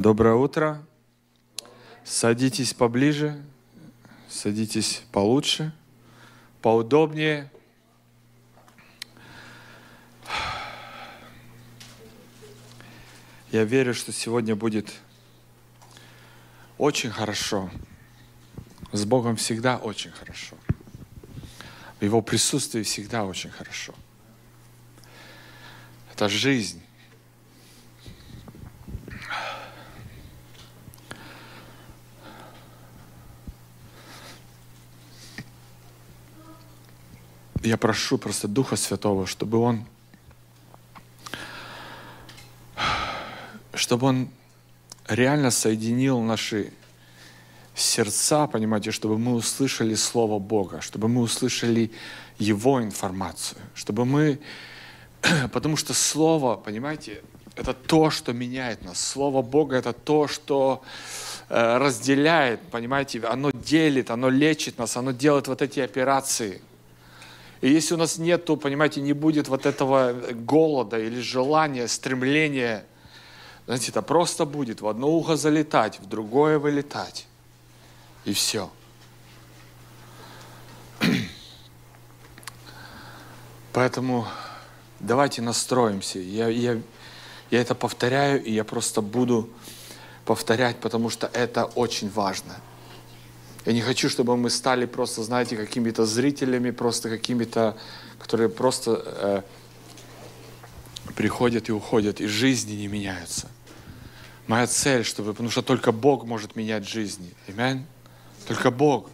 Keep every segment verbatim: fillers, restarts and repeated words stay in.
Доброе утро. Садитесь поближе, садитесь получше, поудобнее. Я верю, что сегодня будет очень хорошо. С Богом всегда очень хорошо. В Его присутствии всегда очень хорошо. Это жизнь. Я прошу просто Духа Святого, чтобы Он, чтобы Он реально соединил наши сердца, понимаете, чтобы мы услышали Слово Бога, чтобы мы услышали Его информацию, чтобы мы, потому что Слово, понимаете, это то, что меняет нас. Слово Бога — это то, что э, разделяет, понимаете, оно делит, оно лечит нас, оно делает вот эти операции. И если у нас нет, то, понимаете, не будет вот этого голода или желания, стремления. Знаете, это просто будет в одно ухо залетать, в другое вылетать. И все. Поэтому давайте настроимся. Я, я, я это повторяю, и я просто буду повторять, потому что это очень важно. Я не хочу, чтобы мы стали просто, знаете, какими-то зрителями, просто какими-то, которые просто э, приходят и уходят, и жизни не меняются. Моя цель, чтобы, потому что только Бог может менять жизни. Аминь? Только Бог.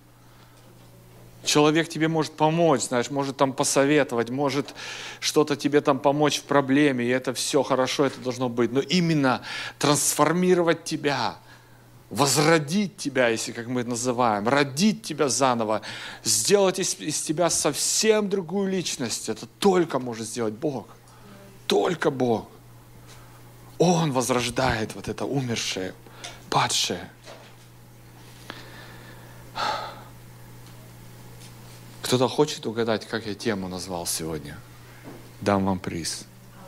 Человек тебе может помочь, знаешь, может там посоветовать, может что-то тебе там помочь в проблеме, и это все хорошо, это должно быть. Но именно трансформировать тебя, возродить тебя, если как мы это называем, родить тебя заново, сделать из, из тебя совсем другую личность, это только может сделать Бог. Только Бог. Он возрождает вот это умершее, падшее. Кто-то хочет угадать, как я тему назвал сегодня? Дам вам приз.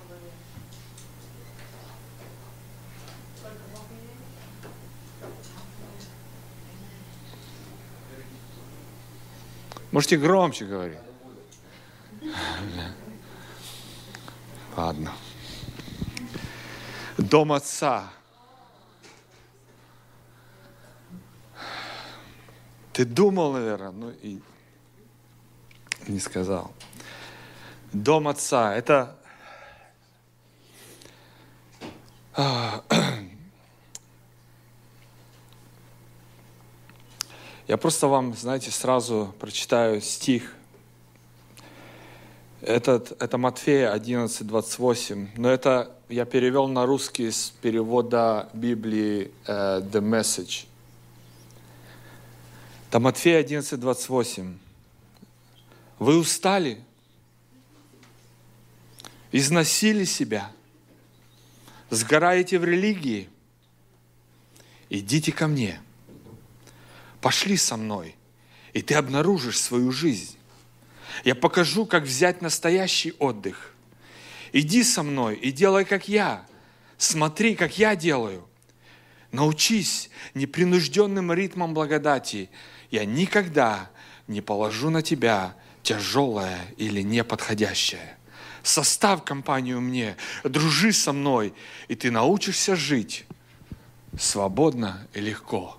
Можете громче говорить? Ладно. Дом Отца. Ты думал, наверное, ну и не сказал. Дом Отца. Это я просто вам, знаете, сразу прочитаю стих. Этот, это Матфея одиннадцать, двадцать восемь. Но это я перевел на русский с перевода Библии uh, The Message. Это Матфея одиннадцать, двадцать восемь. Вы устали? Износили себя? Сгораете в религии? Идите ко мне. Пошли со мной, и ты обнаружишь свою жизнь. Я покажу, как взять настоящий отдых. Иди со мной и делай, как я. Смотри, как я делаю. Научись непринужденным ритмам благодати. Я никогда не положу на тебя тяжелое или неподходящее. Составь компанию мне, дружи со мной, и ты научишься жить свободно и легко.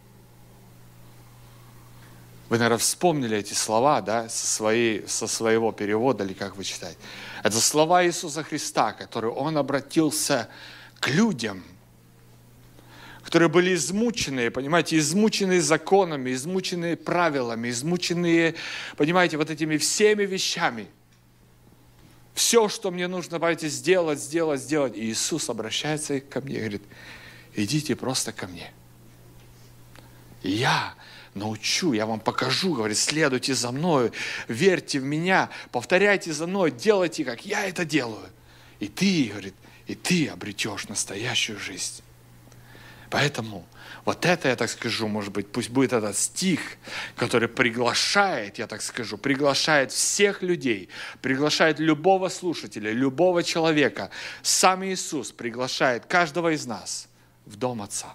Вы, наверное, вспомнили эти слова, да, со, своей, со своего перевода, или как вы читаете. Это слова Иисуса Христа, которые Он обратился к людям, которые были измученные, понимаете, измученные законами, измученные правилами, измученные, понимаете, вот этими всеми вещами. Все, что мне нужно, понимаете, сделать, сделать, сделать. И Иисус обращается ко мне и говорит: идите просто ко мне. И я научу, я вам покажу, говорит, следуйте за мною, верьте в меня, повторяйте за мной, делайте, как я это делаю. И ты, говорит, и ты обретешь настоящую жизнь. Поэтому вот это, я так скажу, может быть, пусть будет этот стих, который приглашает, я так скажу, приглашает всех людей, приглашает любого слушателя, любого человека. Сам Иисус приглашает каждого из нас в дом Отца.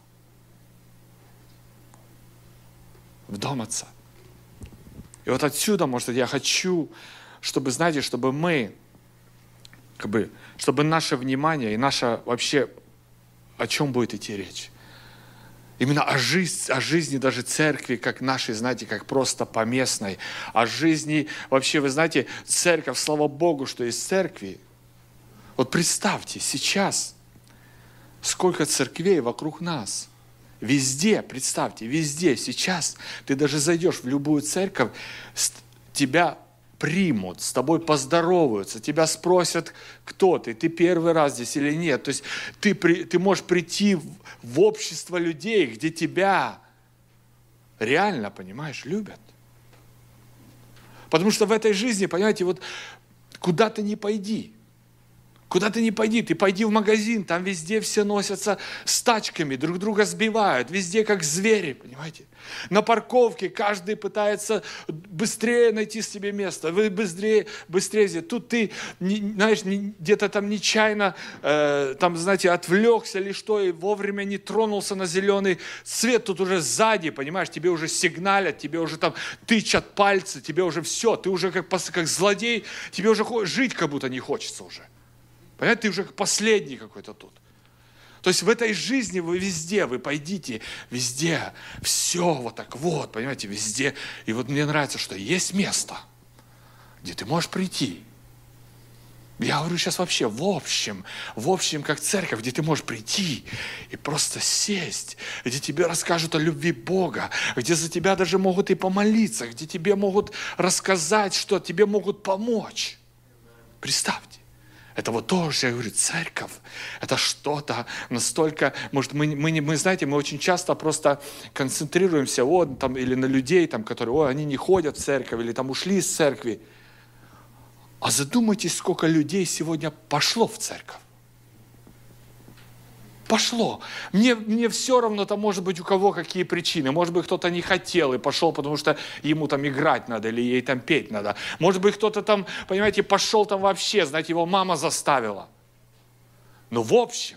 В дом Отца. И вот отсюда, может, я хочу, чтобы, знаете, чтобы мы, как бы, чтобы наше внимание и наше вообще, о чем будет идти речь? Именно о жизни, о жизни даже церкви, как нашей, знаете, как просто поместной. О жизни, вообще, вы знаете, церковь, слава Богу, что есть церкви. Вот представьте, сейчас сколько церквей вокруг нас. Везде, представьте, везде, сейчас ты даже зайдешь в любую церковь, тебя примут, с тобой поздороваются, тебя спросят, кто ты, ты первый раз здесь или нет. То есть ты, при, ты можешь прийти в, в общество людей, где тебя реально, понимаешь, любят. Потому что в этой жизни, понимаете, вот куда ты ни пойди, куда ты ни пойди, ты пойди в магазин, там везде все носятся с тачками, друг друга сбивают, везде как звери, понимаете? На парковке каждый пытается быстрее найти себе место, вы быстрее, быстрее. Тут ты, не, знаешь, не, где-то там нечаянно, э, там, знаете, отвлекся или что, и вовремя не тронулся на зеленый свет, тут уже сзади, понимаешь, тебе уже сигналят, тебе уже там тычат пальцы, тебе уже все, ты уже как, как злодей, тебе уже жить как будто не хочется уже. Понимаете, ты уже последний какой-то тут. То есть в этой жизни вы везде, вы пойдите, везде, все вот так вот, понимаете, везде. И вот мне нравится, что есть место, где ты можешь прийти. Я говорю сейчас вообще в общем, в общем, как церковь, где ты можешь прийти и просто сесть, где тебе расскажут о любви Бога, где за тебя даже могут и помолиться, где тебе могут рассказать, что тебе могут помочь. Представьте. Это вот тоже, я говорю, церковь, это что-то настолько, может, мы, мы, мы, знаете, мы очень часто просто концентрируемся о, там, или на людей, там, которые, о, они не ходят в церковь, или там ушли из церкви. А задумайтесь, сколько людей сегодня пошло в церковь. Пошло. Мне, мне все равно, там, может быть, у кого какие причины. Может быть, кто-то не хотел и пошел, потому что ему там играть надо или ей там петь надо. Может быть, кто-то там, понимаете, пошел там вообще, знаете, его мама заставила. Но в общем,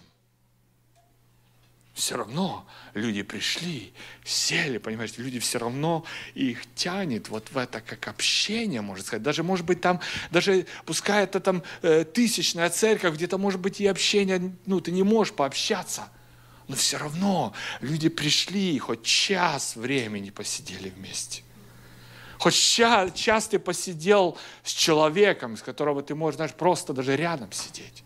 все равно люди пришли, сели, понимаете, люди все равно, их тянет вот в это как общение, можно сказать. Даже, может быть, там, даже пускай это там э, тысячная церковь, где-то, может быть, и общение, ну, ты не можешь пообщаться, но все равно люди пришли, хоть час времени посидели вместе. Хоть час, час ты посидел с человеком, с которого ты можешь, знаешь, просто даже рядом сидеть.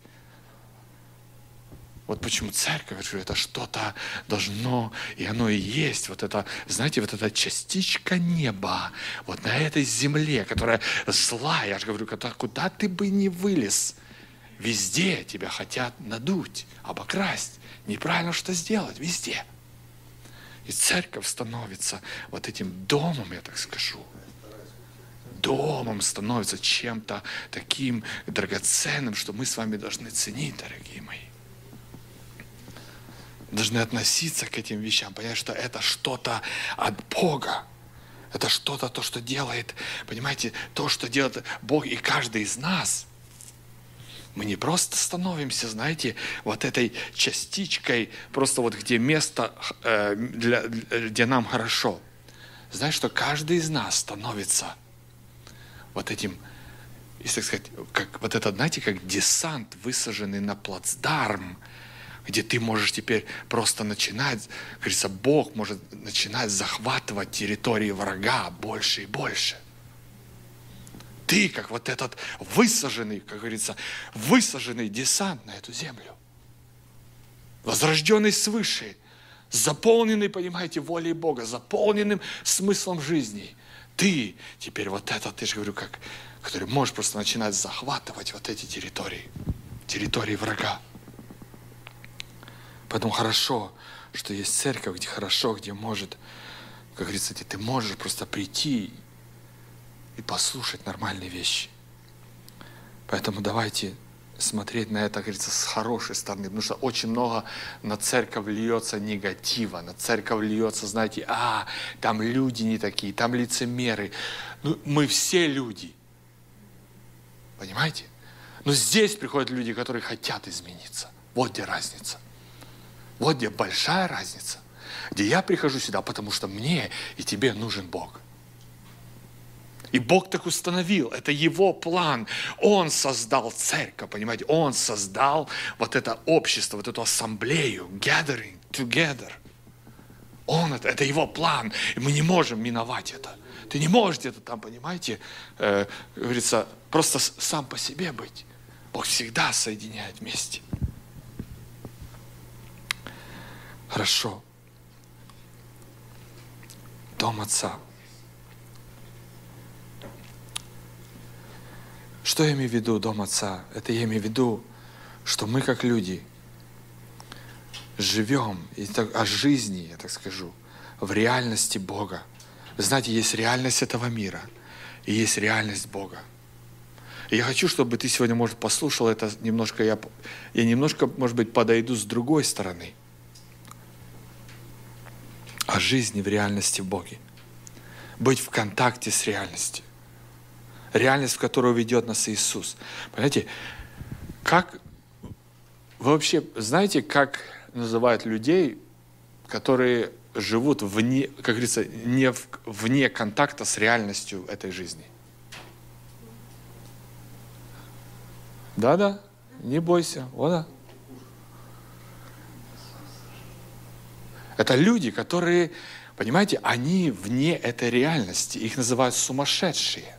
Вот почему церковь, это что-то должно, и оно и есть, вот это, знаете, вот эта частичка неба, вот на этой земле, которая злая, я же говорю, куда ты бы ни вылез, везде тебя хотят надуть, обокрасть, неправильно что сделать, везде. И церковь становится вот этим домом, я так скажу, домом становится чем-то таким драгоценным, что мы с вами должны ценить, дорогие мои. Должны относиться к этим вещам, понять, что это что-то от Бога. Это что-то, то, что делает, понимаете, то, что делает Бог и каждый из нас. Мы не просто становимся, знаете, вот этой частичкой, просто вот где место, э, для, где нам хорошо. Знаешь, что каждый из нас становится вот этим, если так сказать, как вот этот, знаете, как десант, высаженный на плацдарм, где ты можешь теперь просто начинать, говорится, Бог может начинать захватывать территории врага больше и больше. Ты, как вот этот высаженный, как говорится, высаженный десант на эту землю, возрожденный свыше, заполненный, понимаете, волей Бога, заполненным смыслом жизни. Ты теперь вот этот, ты же говорю, как, который можешь просто начинать захватывать вот эти территории, территории врага. Поэтому хорошо, что есть церковь, где хорошо, где может, как говорится, где ты можешь просто прийти и послушать нормальные вещи. Поэтому давайте смотреть на это, как говорится, с хорошей стороны, потому что очень много на церковь льется негатива, на церковь льется, знаете, а, там люди не такие, там лицемеры. Ну, мы все люди, понимаете? Но здесь приходят люди, которые хотят измениться. Вот где разница. Вот где большая разница. Где я прихожу сюда, потому что мне и тебе нужен Бог. И Бог так установил, это Его план. Он создал церковь, понимаете? Он создал вот это общество, вот эту ассамблею, gathering together. Он, это, это Его план, и мы не можем миновать это. Ты не можешь где-то там, понимаете, э, говорится, просто сам по себе быть. Бог всегда соединяет вместе. Хорошо. Дом Отца. Что я имею в виду, Дом Отца? Это я имею в виду, что мы как люди живем и так, о жизни, я так скажу, в реальности Бога. Вы знаете, есть реальность этого мира и есть реальность Бога. И я хочу, чтобы ты сегодня, может, послушал это немножко, я, я немножко, может быть, подойду с другой стороны. О жизни в реальности Боге. Быть в контакте с реальностью. Реальность, в которую ведет нас Иисус. Понимаете, как вы вообще знаете, как называют людей, которые живут вне, как говорится, не в, вне контакта с реальностью этой жизни? Да-да, не бойся, вот да. Это люди, которые, понимаете, они вне этой реальности. Их называют сумасшедшие.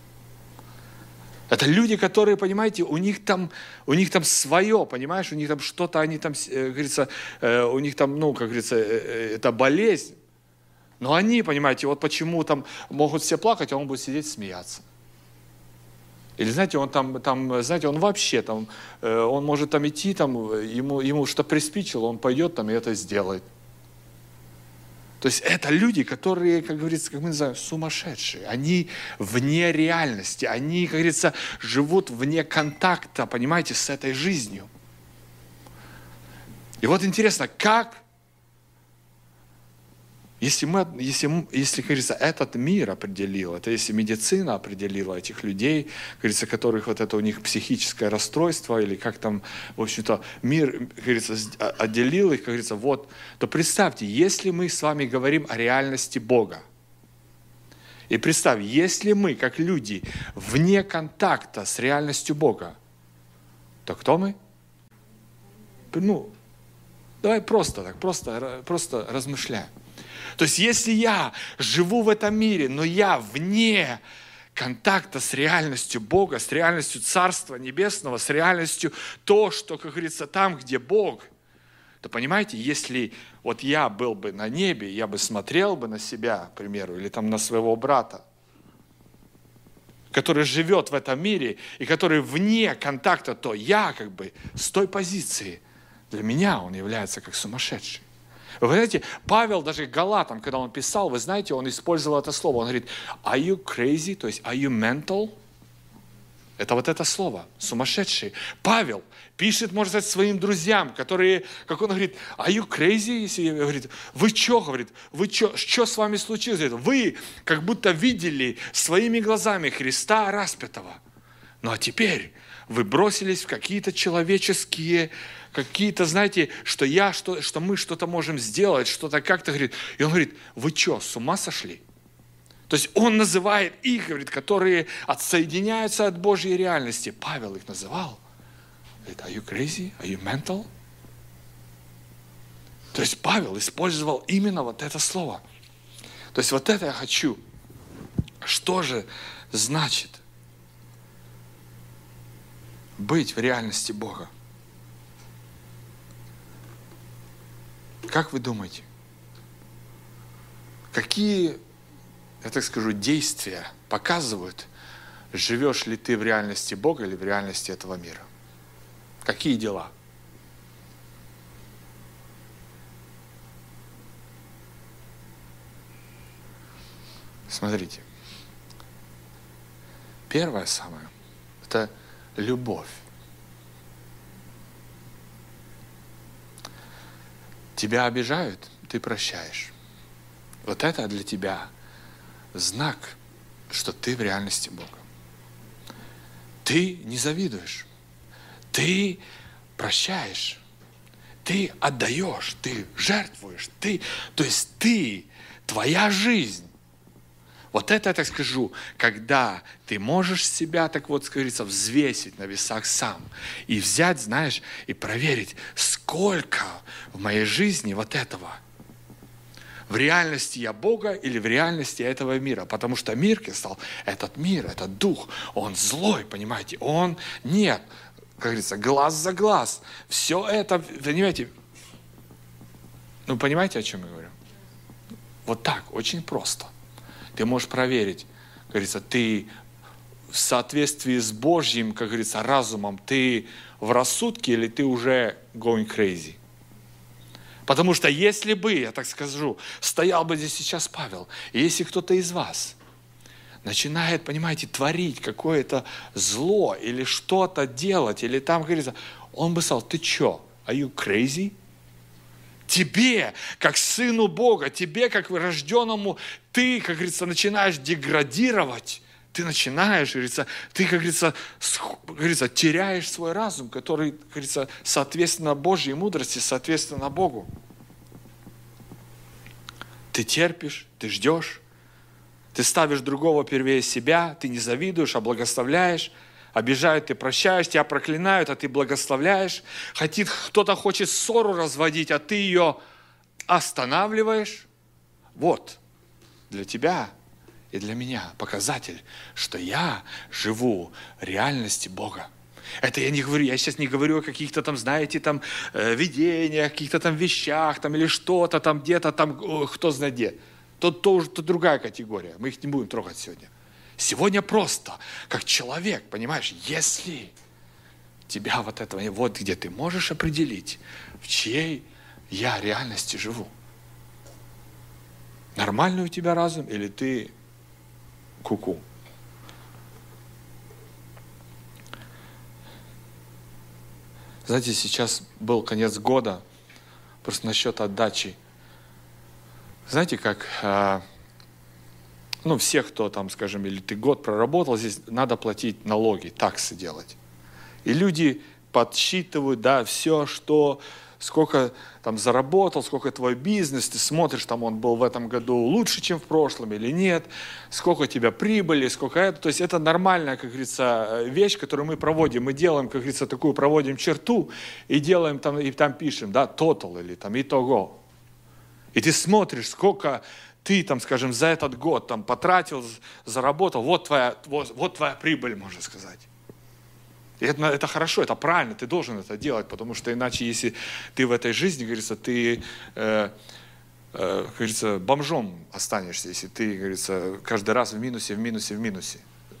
Это люди, которые, понимаете, у них там, у них там свое, понимаешь, у них там что-то, они там, э, говорится, э, у них там, ну, как говорится, э, э, это болезнь. Но они, понимаете, вот почему там могут все плакать, а он будет сидеть смеяться. Или, знаете, он там, там знаете, он вообще там, э, он может там идти, там, ему, ему что приспичило, он пойдет там и это сделает. То есть это люди, которые, как говорится, как мы называем, сумасшедшие. Они вне реальности. Они, как говорится, живут вне контакта, понимаете, с этой жизнью. И вот интересно, как, если, мы, если, если, как говорится, этот мир определил, это если медицина определила этих людей, как говорится, которых вот это у них психическое расстройство, или как там, в общем-то, мир, как говорится, отделил их, как говорится, вот, то представьте, если мы с вами говорим о реальности Бога, и представь, если мы, как люди, вне контакта с реальностью Бога, то кто мы? Ну, давай просто так, просто, просто размышляем. То есть, если я живу в этом мире, но я вне контакта с реальностью Бога, с реальностью Царства Небесного, с реальностью то, что, как говорится, там, где Бог, то понимаете, если вот я был бы на небе, я бы смотрел бы на себя, к примеру, или там на своего брата, который живет в этом мире и который вне контакта, то я как бы с той позиции, для меня он является как сумасшедший. Вы знаете, Павел даже Галатам, когда он писал, вы знаете, он использовал это слово. Он говорит, are you crazy? То есть, are you mental? Это вот это слово, сумасшедший. Павел пишет, может сказать, своим друзьям, которые, как он говорит, are you crazy? Если говорит, вы что, говорит, вы что, что с вами случилось? Вы как будто видели своими глазами Христа распятого. Ну а теперь вы бросились в какие-то человеческие, какие-то, знаете, что я, что, что мы что-то можем сделать, что-то как-то, говорит. И он говорит, вы что, с ума сошли? То есть он называет их, говорит, которые отсоединяются от Божьей реальности. Павел их называл. Говорит, are you crazy? Are you mental? То есть Павел использовал именно вот это слово. То есть вот это я хочу. Что же значит быть в реальности Бога? Как вы думаете, какие, я так скажу, действия показывают, живешь ли ты в реальности Бога или в реальности этого мира? Какие дела? Смотрите. Первое самое – это любовь. Тебя обижают, ты прощаешь. Вот это для тебя знак, что ты в реальности Бога. Ты не завидуешь. Ты прощаешь. ты отдаешь, ты жертвуешь, ты, то есть ты, твоя жизнь. Вот это, я так скажу, когда ты можешь себя, так вот, как говорится, взвесить на весах сам и взять, знаешь, и проверить, сколько в моей жизни вот этого. В реальности я Бога или в реальности этого мира. Потому что мир, Кристалл, этот мир, этот дух, он злой, понимаете, он нет, как говорится, глаз за глаз. Все это, понимаете, ну, понимаете, о чем я говорю? Вот так, очень просто. Ты можешь проверить, как говорится, ты в соответствии с Божьим, как говорится, разумом, ты в рассудке или ты уже going crazy. Потому что если бы, я так скажу, стоял бы здесь сейчас Павел, и если кто-то из вас начинает, понимаете, творить какое-то зло или что-то делать, или там, как говорится, он бы сказал, ты что, are you crazy? Тебе, как сыну Бога, тебе, как рожденному, ты, как говорится, начинаешь деградировать, ты начинаешь, говорится, ты, как говорится, как говорится, теряешь свой разум, который, как говорится, соответственно Божьей мудрости, соответственно Богу. Ты терпишь, ты ждешь, ты ставишь другого первее себя, ты не завидуешь, а благословляешь. Обижают, ты прощаешь, тебя проклинают, а ты благословляешь. Хотит, кто-то хочет ссору разводить, а ты ее останавливаешь. Вот, для тебя и для меня показатель, что я живу в реальности Бога. Это я не говорю, я сейчас не говорю о каких-то там, знаете, там э, видениях, каких-то там вещах, там или что-то там где-то там, о, кто знает где. То, то уже то другая категория, мы их не будем трогать сегодня. Сегодня просто, как человек, понимаешь, если тебя вот этого, вот где ты можешь определить, в чьей я реальности живу. Нормальный у тебя разум или ты ку-ку? Знаете, сейчас был конец года, просто насчет отдачи. Знаете, как... Ну, всех, кто там, скажем, или ты год проработал, здесь надо платить налоги, таксы делать. И люди подсчитывают, да, все, что, сколько там заработал, сколько твой бизнес, ты смотришь, там он был в этом году лучше, чем в прошлом или нет, сколько у тебя прибыли, сколько это. То есть это нормальная, как говорится, вещь, которую мы проводим. Мы делаем, как говорится, такую, проводим черту и делаем там, и там пишем, да, total или там итого. И ты смотришь, сколько... Ты, там, скажем, за этот год там, потратил, заработал, вот твоя, вот, вот твоя прибыль, можно сказать. И это, это хорошо, это правильно, ты должен это делать, потому что иначе, если ты в этой жизни, говорится, ты, э, э, как говорится, бомжом останешься, если ты, говорится, каждый раз в минусе, в минусе, в минусе.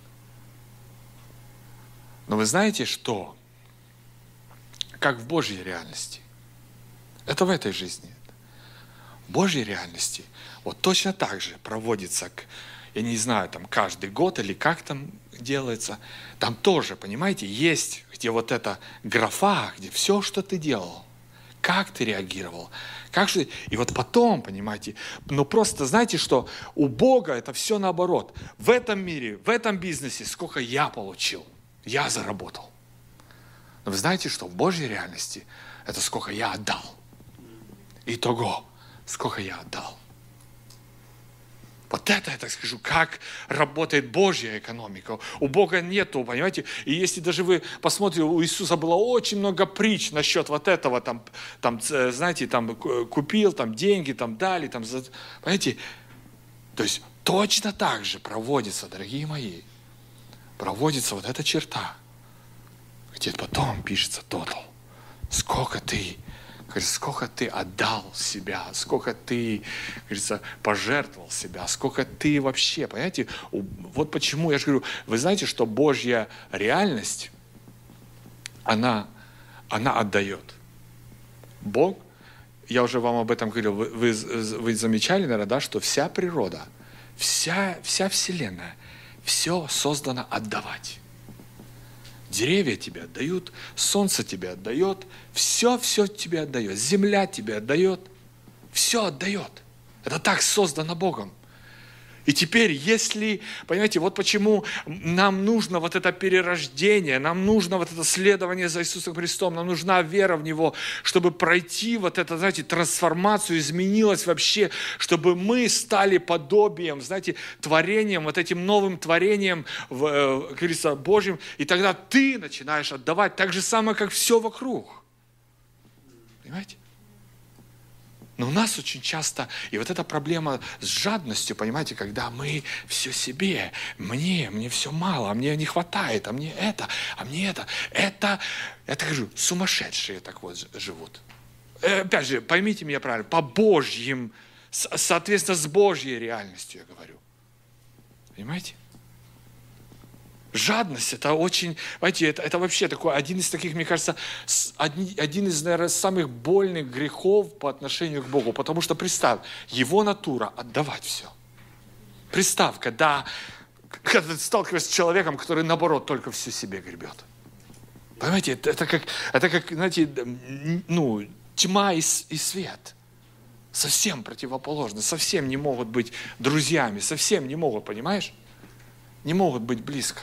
Но вы знаете, что? Как в Божьей реальности. Это в этой жизни. В Божьей реальности вот точно так же проводится, я не знаю, там каждый год или как там делается, там тоже, понимаете, есть, где вот эта графа, где все, что ты делал, как ты реагировал, как что... И вот потом, понимаете, ну просто знаете, что у Бога это все наоборот. В этом мире, в этом бизнесе сколько я получил, я заработал. Но вы знаете, что в Божьей реальности это сколько я отдал. Итого, сколько я отдал. Вот это, я так скажу, как работает Божья экономика. У Бога нету, понимаете, и если даже вы посмотрите, у Иисуса было очень много притч насчет вот этого, там, там знаете, там купил, там деньги, там дали, там, понимаете, то есть точно так же проводится, дорогие мои, проводится вот эта черта, где потом пишется total, сколько ты, сколько ты отдал себя, сколько ты, говорится, пожертвовал себя, сколько ты вообще, понимаете? Вот почему я же говорю, вы знаете, что Божья реальность, она, она отдает. Бог, я уже вам об этом говорил, вы, вы, вы замечали, наверное, да, что вся природа, вся, вся Вселенная, все создано отдавать. Деревья тебе отдают, солнце тебе отдает, все-все тебе отдает, земля тебе отдает, все отдает. Это так создано Богом. И теперь, если, понимаете, вот почему нам нужно вот это перерождение, нам нужно вот это следование за Иисусом Христом, нам нужна вера в Него, чтобы пройти вот это, знаете, трансформацию, изменилось вообще, чтобы мы стали подобием, знаете, творением, вот этим новым творением, как говорится, Божьим, и тогда ты начинаешь отдавать так же самое, как все вокруг. Понимаете? Но у нас очень часто, и вот эта проблема с жадностью, понимаете, когда мы все себе, мне, мне все мало, а мне не хватает, а мне это, а мне это, это, я так говорю, сумасшедшие так вот живут. Опять же, поймите меня правильно, по Божьим, соответственно, с Божьей реальностью я говорю. Понимаете? Жадность – это очень, знаете, это, это вообще такой, один из таких, мне кажется, один, один из, наверное, самых больных грехов по отношению к Богу. Потому что, представь, Его натура – отдавать все. Представь, когда, когда ты сталкиваешься с человеком, который, наоборот, только все себе гребет. Понимаете, это, это, как, это как, знаете, ну, тьма и, и свет. Совсем противоположны, совсем не могут быть друзьями, совсем не могут, понимаешь? Не могут быть близко.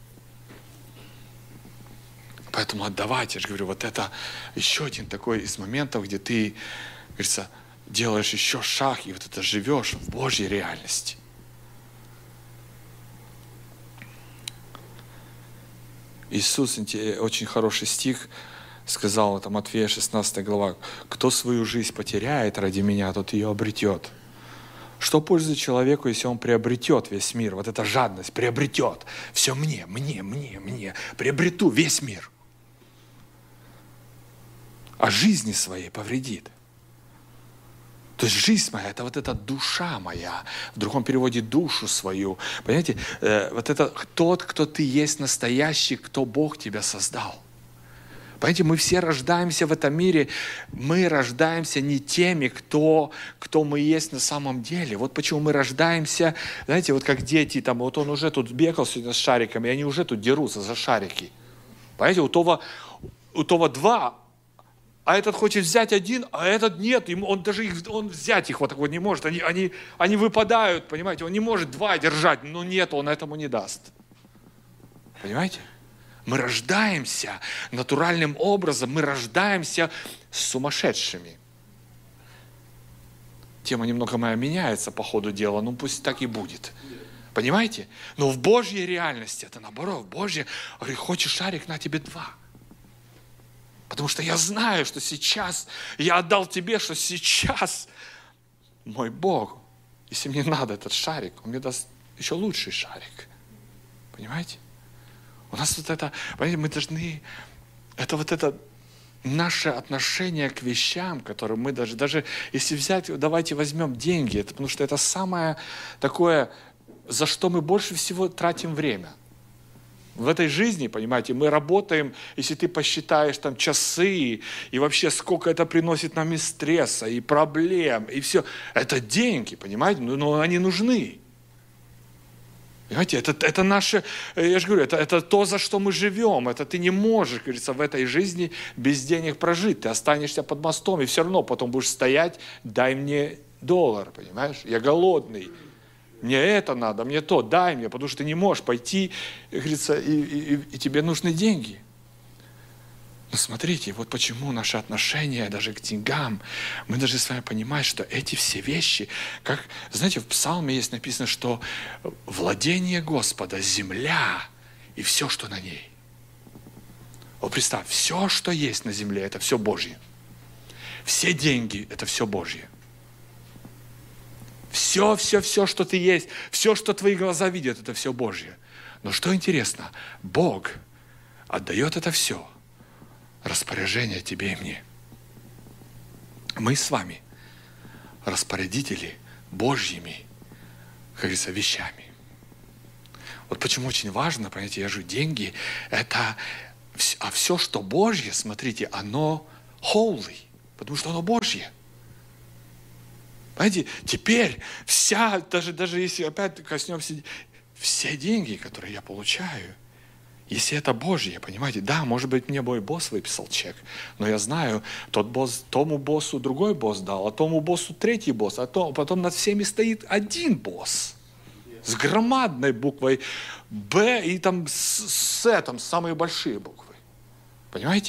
Поэтому отдавать, я же говорю, вот это еще один такой из моментов, где ты, говорится, делаешь еще шаг, и вот это живешь в Божьей реальности. Иисус, очень хороший стих, сказал, это Матфея шестнадцатая глава, «Кто свою жизнь потеряет ради меня, тот ее обретет». Что пользует человеку, если он приобретет весь мир? Вот эта жадность приобретет. Все мне, мне, мне, мне. Приобрету весь мир. А жизни своей повредит. То есть жизнь моя, это вот эта душа моя. В другом переводе душу свою. Понимаете, э, вот это тот, кто ты есть настоящий, кто Бог тебя создал. Понимаете, мы все рождаемся в этом мире, мы рождаемся не теми, кто, кто мы есть на самом деле. Вот почему мы рождаемся, знаете, вот как дети, там, вот он уже тут бегал сегодня с шариками, и они уже тут дерутся за шарики. Понимаете, у того, у того два, а этот хочет взять один, а этот нет, ему, он даже их, он взять их вот так вот не может, они, они, они выпадают, понимаете, он не может два держать, но нет, он этому не даст. Понимаете? Мы рождаемся натуральным образом, мы рождаемся сумасшедшими. Тема немного моя меняется по ходу дела, ну пусть так и будет. Понимаете? Но в Божьей реальности это наоборот. В Божьей, говорит, хочешь шарик, на тебе два. Потому что я знаю, что сейчас, я отдал тебе, что сейчас мой Бог, если мне надо этот шарик, он мне даст еще лучший шарик. Понимаете? У нас вот это, понимаете, мы должны, это вот это наше отношение к вещам, которые мы даже, даже если взять, давайте возьмем деньги, это, потому что это самое такое, за что мы больше всего тратим время. В этой жизни, понимаете, мы работаем, если ты посчитаешь там часы, и вообще сколько это приносит нам и стресса, и проблем, и все, это деньги, понимаете, но они нужны. Понимаете, это, это наше, я же говорю, это, это то, за что мы живем. Это ты не можешь, говорится, в этой жизни без денег прожить. Ты останешься под мостом, и все равно потом будешь стоять, дай мне доллар, понимаешь? Я голодный, мне это надо, мне то, дай мне, потому что ты не можешь пойти, говорится, и, и, и тебе нужны деньги. Но смотрите, вот почему наше отношение даже к деньгам, мы должны с вами понимать, что эти все вещи, как, знаете, в Псалме есть написано, что владение Господа, земля и все, что на ней. Вот представь, все, что есть на земле, это все Божье. Все деньги, это все Божье. Все, все, все, что ты есть, все, что твои глаза видят, это все Божье. Но что интересно, Бог отдает это все. Распоряжение тебе и мне. Мы с вами распорядители Божьими, как говорится, вещами. Вот почему очень важно, понимаете, я же деньги, это, а все, что Божье, смотрите, оно holy, потому что оно Божье. Понимаете, теперь вся, даже, даже если опять коснемся, все деньги, которые я получаю, если это Божье, понимаете, да, может быть, мне мой босс выписал чек, но я знаю, тот босс, тому боссу другой босс дал, а тому боссу третий босс, а то, потом над всеми стоит один босс. С громадной буквой Б и там с, с там самые большие буквы. Понимаете?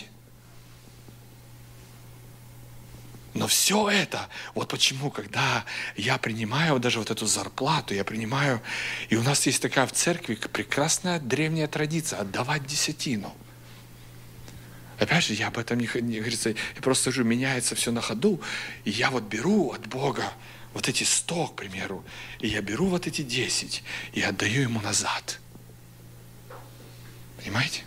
Но все это, вот почему, когда я принимаю даже вот эту зарплату, я принимаю, и у нас есть такая в церкви прекрасная древняя традиция отдавать десятину. Опять же, я об этом не, не говорится, я просто скажу, меняется все на ходу, и я вот беру от Бога вот эти сто, к примеру, и я беру вот эти десять и отдаю ему назад. Понимаете?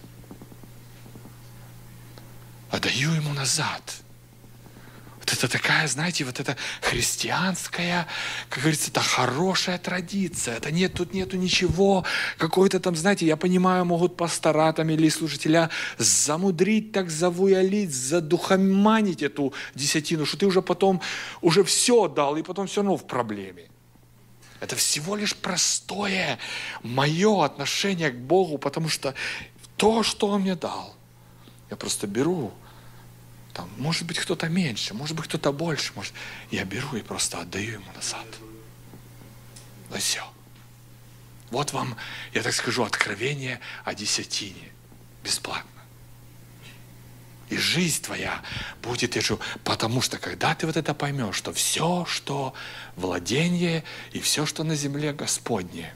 Отдаю ему назад. Вот это такая, знаете, вот это христианская, как говорится, это хорошая традиция. Это нет, тут нету ничего, какой-то там, знаете, я понимаю, могут пастора там или служителя замудрить, так завуялить, задухоманить эту десятину, что ты уже потом, уже все дал, и потом все равно в проблеме. Это всего лишь простое мое отношение к Богу, потому что то, что Он мне дал, я просто беру. Там, может быть, кто-то меньше, может быть, кто-то больше. Может... Я беру и просто отдаю ему назад. И все. Вот вам, я так скажу, откровение о десятине. Бесплатно. И жизнь твоя будет, я говорю, потому что когда ты вот это поймешь, что все, что владение и все, что на земле Господне,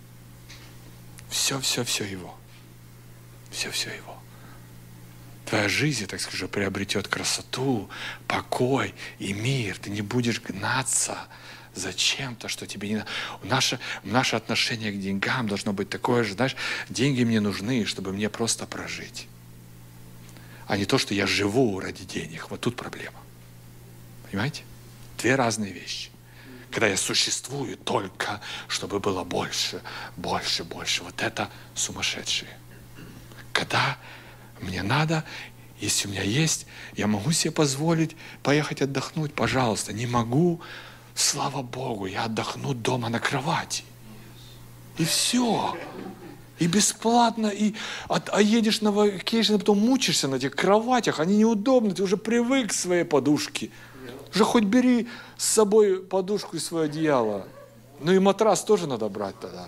все, все, все Его. Все, все Его. Твоя жизнь, так скажу, приобретет красоту, покой и мир. Ты не будешь гнаться за чем-то, что тебе не надо. Наше, наше отношение к деньгам должно быть такое же, знаешь, деньги мне нужны, чтобы мне просто прожить. А не то, что я живу ради денег. Вот тут проблема. Понимаете? Две разные вещи. Когда я существую только, чтобы было больше, больше, больше. Вот это сумасшедшие. Когда мне надо, если у меня есть, я могу себе позволить поехать отдохнуть, пожалуйста. Не могу, слава Богу, я отдохну дома на кровати. И все. И бесплатно, и а, а едешь на вакейшн, потом мучишься на этих кроватях, они неудобны, ты уже привык к своей подушке. Уже хоть бери с собой подушку и свое одеяло. Ну и матрас тоже надо брать тогда.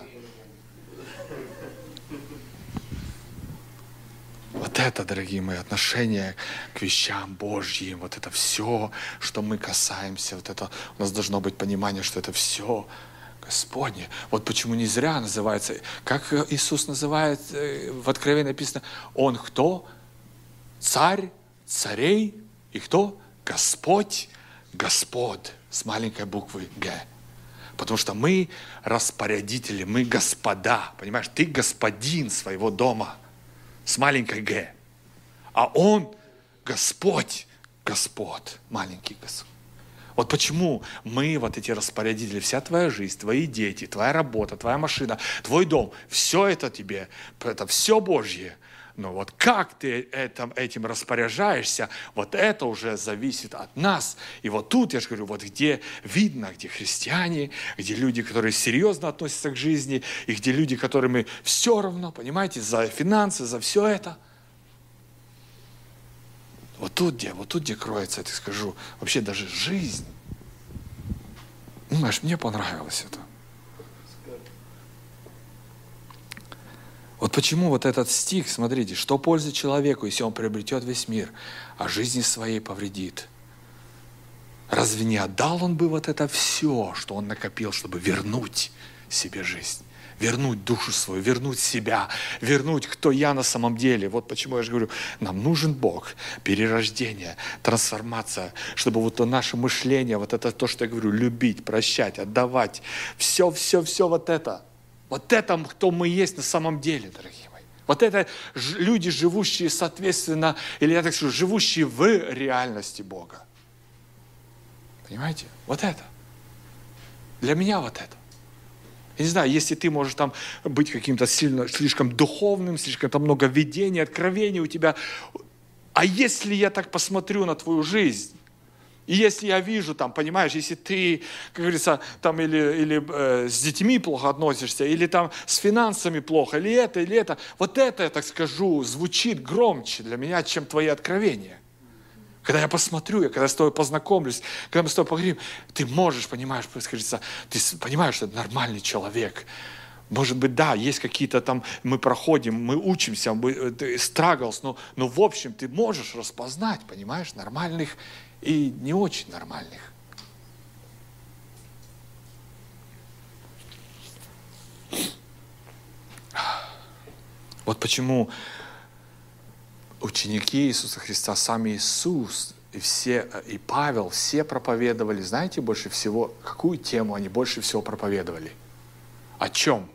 Вот это, дорогие мои, отношение к вещам Божьим, вот это все, что мы касаемся, вот это, у нас должно быть понимание, что это все Господне. Вот почему не зря называется, как Иисус называет, в Откровении написано, Он кто? Царь, царей, и кто? Господь, Господ, с маленькой буквы Г. Потому что мы распорядители, мы господа, понимаешь, ты господин своего дома. С маленькой Г. А Он Господь, Господ, маленький Господь. Вот почему мы, вот эти распорядители, вся твоя жизнь, твои дети, твоя работа, твоя машина, твой дом, все это тебе, это все Божье. Но вот как ты этим, этим распоряжаешься, вот это уже зависит от нас. И вот тут, я же говорю, вот где видно, где христиане, где люди, которые серьезно относятся к жизни, и где люди, которым все равно, понимаете, за финансы, за все это. Вот тут где, вот тут где кроется, я так скажу, вообще даже жизнь. Знаешь, мне понравилось это. Вот почему вот этот стих, смотрите, что пользы человеку, если он приобретет весь мир, а жизни своей повредит? Разве не отдал он бы вот это все, что он накопил, чтобы вернуть себе жизнь? Вернуть душу свою, вернуть себя, вернуть, кто я на самом деле. Вот почему я же говорю, нам нужен Бог, перерождение, трансформация, чтобы вот то наше мышление, вот это то, что я говорю, любить, прощать, отдавать, все, все, все вот это. Вот это, кто мы есть на самом деле, дорогие мои. Вот это люди, живущие соответственно, или я так скажу, живущие в реальности Бога. Понимаете? Вот это. Для меня вот это. Я не знаю, если ты можешь там быть каким-то сильно, слишком духовным, слишком там много видений, откровений у тебя. А если я так посмотрю на твою жизнь, и если я вижу, там, понимаешь, если ты, как говорится, там или, или э, с детьми плохо относишься, или там с финансами плохо, или это, или это, вот это, я так скажу, звучит громче для меня, чем твои откровения. Когда я посмотрю, я когда с тобой познакомлюсь, когда мы с тобой поговорим, ты можешь, понимаешь, происходить, ты понимаешь, что это нормальный человек. Может быть, да, есть какие-то там, мы проходим, мы учимся, мы struggles, но, но в общем ты можешь распознать, понимаешь, нормальных и не очень нормальных. Вот почему ученики Иисуса Христа, сам Иисус и, все, и Павел, все проповедовали, знаете, больше всего, какую тему они больше всего проповедовали? О чем?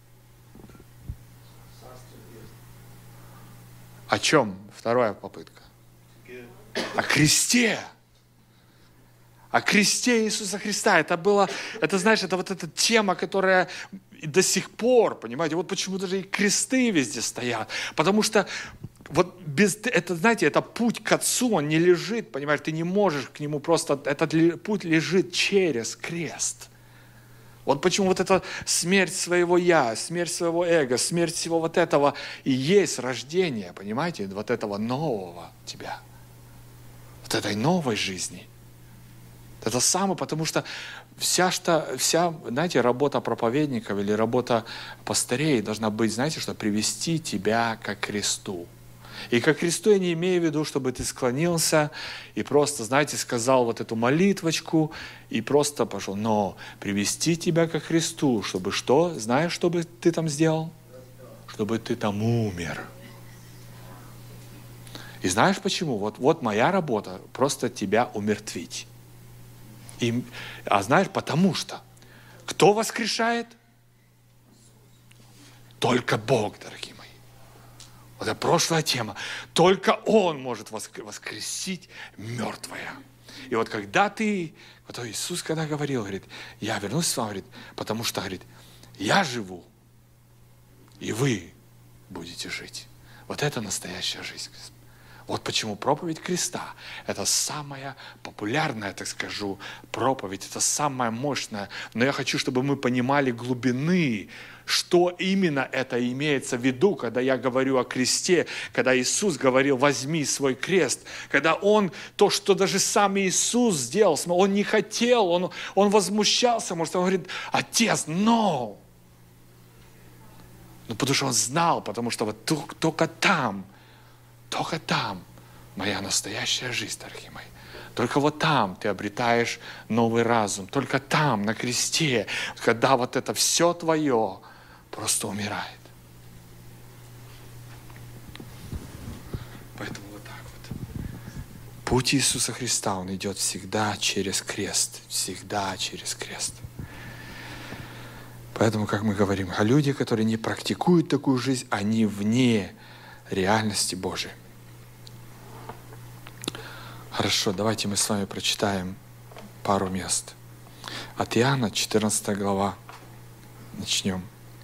О чем? Вторая попытка. О кресте. О кресте Иисуса Христа. Это было, это, знаешь, это вот эта тема, которая до сих пор, понимаете, вот почему даже и кресты везде стоят. Потому что вот без, это, знаете, это путь к Отцу, он не лежит, понимаешь, ты не можешь к Нему просто, этот путь лежит через крест. Вот почему вот эта смерть своего «я», смерть своего эго, смерть всего вот этого и есть рождение, понимаете, вот этого нового тебя, вот этой новой жизни. Это самое, потому что вся, что, вся, знаете, работа проповедников или работа пастырей должна быть, знаете, что привести тебя ко кресту. И ко кресту я не имею в виду, чтобы ты склонился и просто, знаете, сказал вот эту молитвочку и просто пошел. Но привести тебя ко Христу, чтобы что? Знаешь, что бы ты там сделал? Чтобы ты там умер. И знаешь почему? Вот, вот моя работа, просто тебя умертвить. И, а знаешь, потому что кто воскрешает? Только Бог, дорогие мои. Вот это прошлая тема. Только Он может воскресить мертвое. И вот когда ты, вот Иисус когда говорил, говорит, я вернусь с вами, говорит, потому что, говорит, я живу, и вы будете жить. Вот это настоящая жизнь. Вот почему проповедь креста – это самая популярная, так скажу, проповедь, это самая мощная. Но я хочу, чтобы мы понимали глубины, что именно это имеется в виду, когда я говорю о кресте, когда Иисус говорил «возьми свой крест», когда Он, то, что даже сам Иисус сделал, Он не хотел, Он, он возмущался, может, Он говорит «Отец, но!» Ну, потому что Он знал, потому что вот только там, только там моя настоящая жизнь, дорогие мои. Только вот там ты обретаешь новый разум. Только там, на кресте, когда вот это все твое просто умирает. Поэтому вот так вот. Путь Иисуса Христа, он идет всегда через крест. Всегда через крест. Поэтому, как мы говорим, а люди, которые не практикуют такую жизнь, они вне реальности Божией. Хорошо, давайте мы с вами прочитаем пару мест. От Иоанна, четырнадцатая глава. Начнем.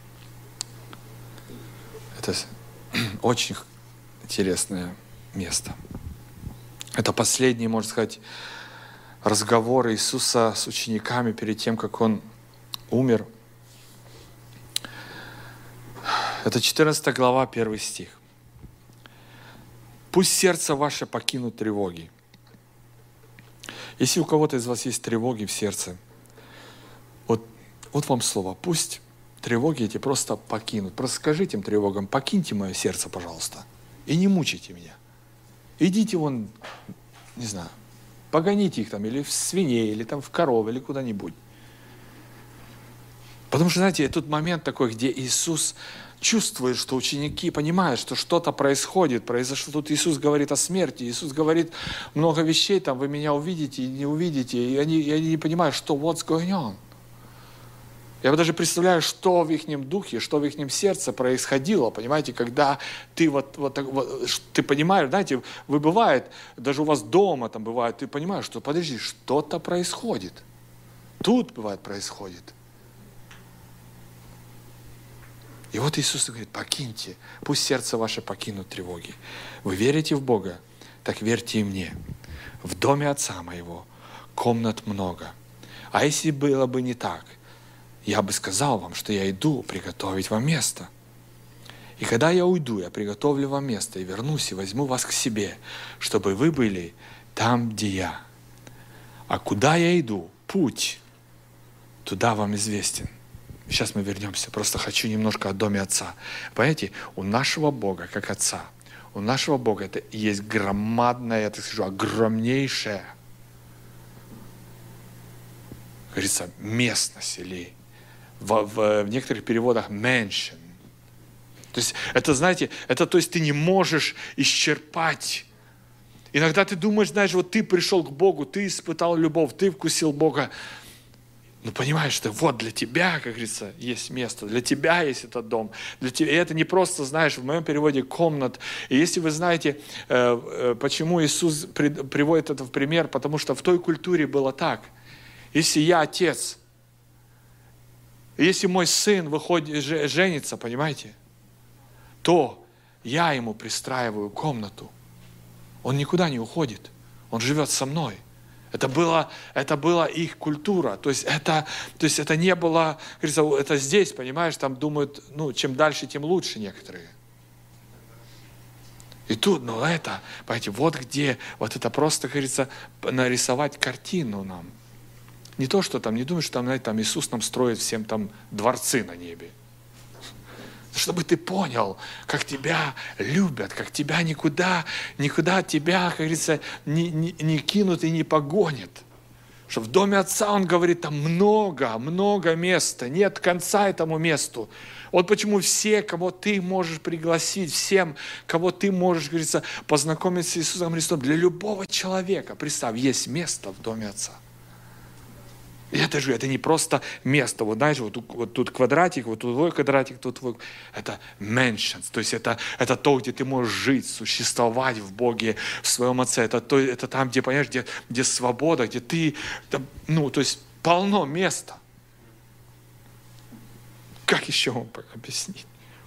Это очень интересное место. Это последний, можно сказать, разговор Иисуса с учениками перед тем, как Он умер. Это четырнадцатая глава, первый стих. «Пусть сердце ваше покинут тревоги». Если у кого-то из вас есть тревоги в сердце, вот, вот вам слово. Пусть тревоги эти просто покинут. Просто скажите им тревогам, покиньте мое сердце, пожалуйста, и не мучайте меня. Идите вон, не знаю, погоните их там, или в свиней, или там в коров, или куда-нибудь. Потому что, знаете, тут момент такой, где Иисус чувствует, что ученики понимают, что что-то происходит, произошло. Тут Иисус говорит о смерти, Иисус говорит много вещей, там вы меня увидите и не увидите, и они, и они не понимают, что what's going on. Я даже представляю, что в их духе, что в их сердце происходило, понимаете, когда ты вот, вот, вот ты понимаешь, знаете, вы бывает, даже у вас дома там бывает, ты понимаешь, что подожди, что-то происходит. Тут бывает происходит. И вот Иисус говорит, покиньте, пусть сердце ваше покинут тревоги. Вы верите в Бога, так верьте и мне. В доме Отца моего комнат много. А если было бы не так, я бы сказал вам, что я иду приготовить вам место. И когда я уйду, я приготовлю вам место, и вернусь, и возьму вас к себе, чтобы вы были, там, где я. А куда я иду? Путь туда вам известен. Сейчас мы вернемся. Просто хочу немножко о доме Отца. Понимаете, у нашего Бога, как Отца, у нашего Бога это есть громадная, я так скажу, огромнейшая, как говорится, местность, или в, в, в некоторых переводах mansion. То есть это, знаете, это, то есть ты не можешь исчерпать. Иногда ты думаешь, знаешь, вот ты пришел к Богу, ты испытал любовь, ты вкусил Бога. Ну, понимаешь, что вот для тебя, как говорится, есть место, для тебя есть этот дом. Для тебя. И это не просто, знаешь, в моем переводе комнат. И если вы знаете, почему Иисус приводит это в пример, потому что в той культуре было так. Если я отец, если мой сын выходит, женится, понимаете, то я ему пристраиваю комнату. Он никуда не уходит. Он живет со мной. Это была, это была их культура. То есть это, то есть это не было, говорится, это здесь, понимаешь, там думают, ну, чем дальше, тем лучше некоторые. И тут, ну это, понимаете, вот где, вот это просто, говорится, нарисовать картину нам. Не то, что там, не думай, что там, знаете, там Иисус нам строит всем там дворцы на небе. Чтобы ты понял, как тебя любят, как тебя никуда, никуда тебя, как говорится, не, не, не кинут и не погонят. Что в доме Отца, Он говорит, там много, много места, нет конца этому месту. Вот почему все, кого ты можешь пригласить, всем, кого ты можешь, как говорится, познакомиться с Иисусом Христом, для любого человека, представь, есть место в доме Отца. И это же, это не просто место. Вот знаешь, вот, вот тут квадратик, вот тут твой квадратик, тут твой. Это mansions. То есть это, это то, где ты можешь жить, существовать в Боге, в своем Отце. Это, то, это там, где, понимаешь, где, где свобода, где ты, там, ну, то есть полно места. Как еще вам объяснить?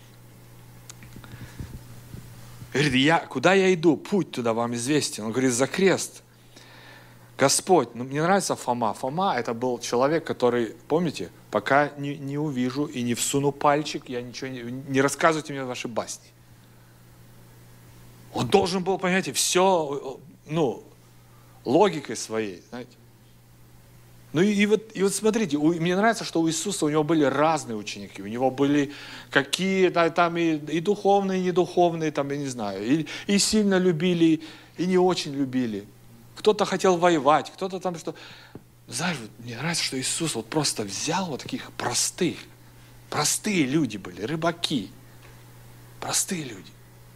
Говорит, я, куда я иду? Путь туда вам известен. Он говорит, за крест. Господь, ну мне нравится Фома. Фома это был человек, который, помните, пока не, не увижу и не всуну пальчик, я ничего не, не рассказывайте мне ваши басни. Он должен был, понимаете, все, ну, логикой своей, знаете. Ну и, и, вот, и вот смотрите, у, мне нравится, что у Иисуса у него были разные ученики, у него были какие там и, и духовные, и недуховные, там, я не знаю, и, и сильно любили, и не очень любили. Кто-то хотел воевать, кто-то там что... Знаешь, мне нравится, что Иисус вот просто взял вот таких простых, простые люди были, рыбаки, простые люди.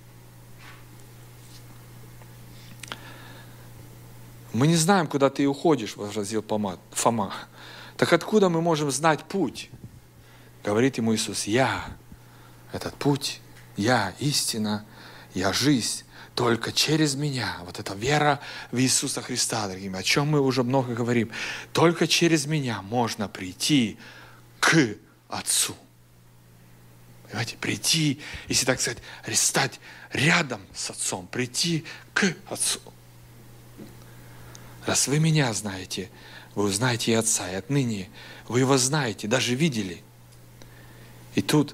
Мы не знаем, куда ты уходишь, возразил Фома. Так откуда мы можем знать путь? Говорит ему Иисус, я, этот путь, я истина, я жизнь. Только через меня, вот эта вера в Иисуса Христа, дорогие мои, о чем мы уже много говорим, только через меня можно прийти к Отцу. Понимаете, прийти, если так сказать, стать рядом с Отцом, прийти к Отцу. Раз вы меня знаете, вы узнаете и Отца, и отныне вы Его знаете, даже видели. И тут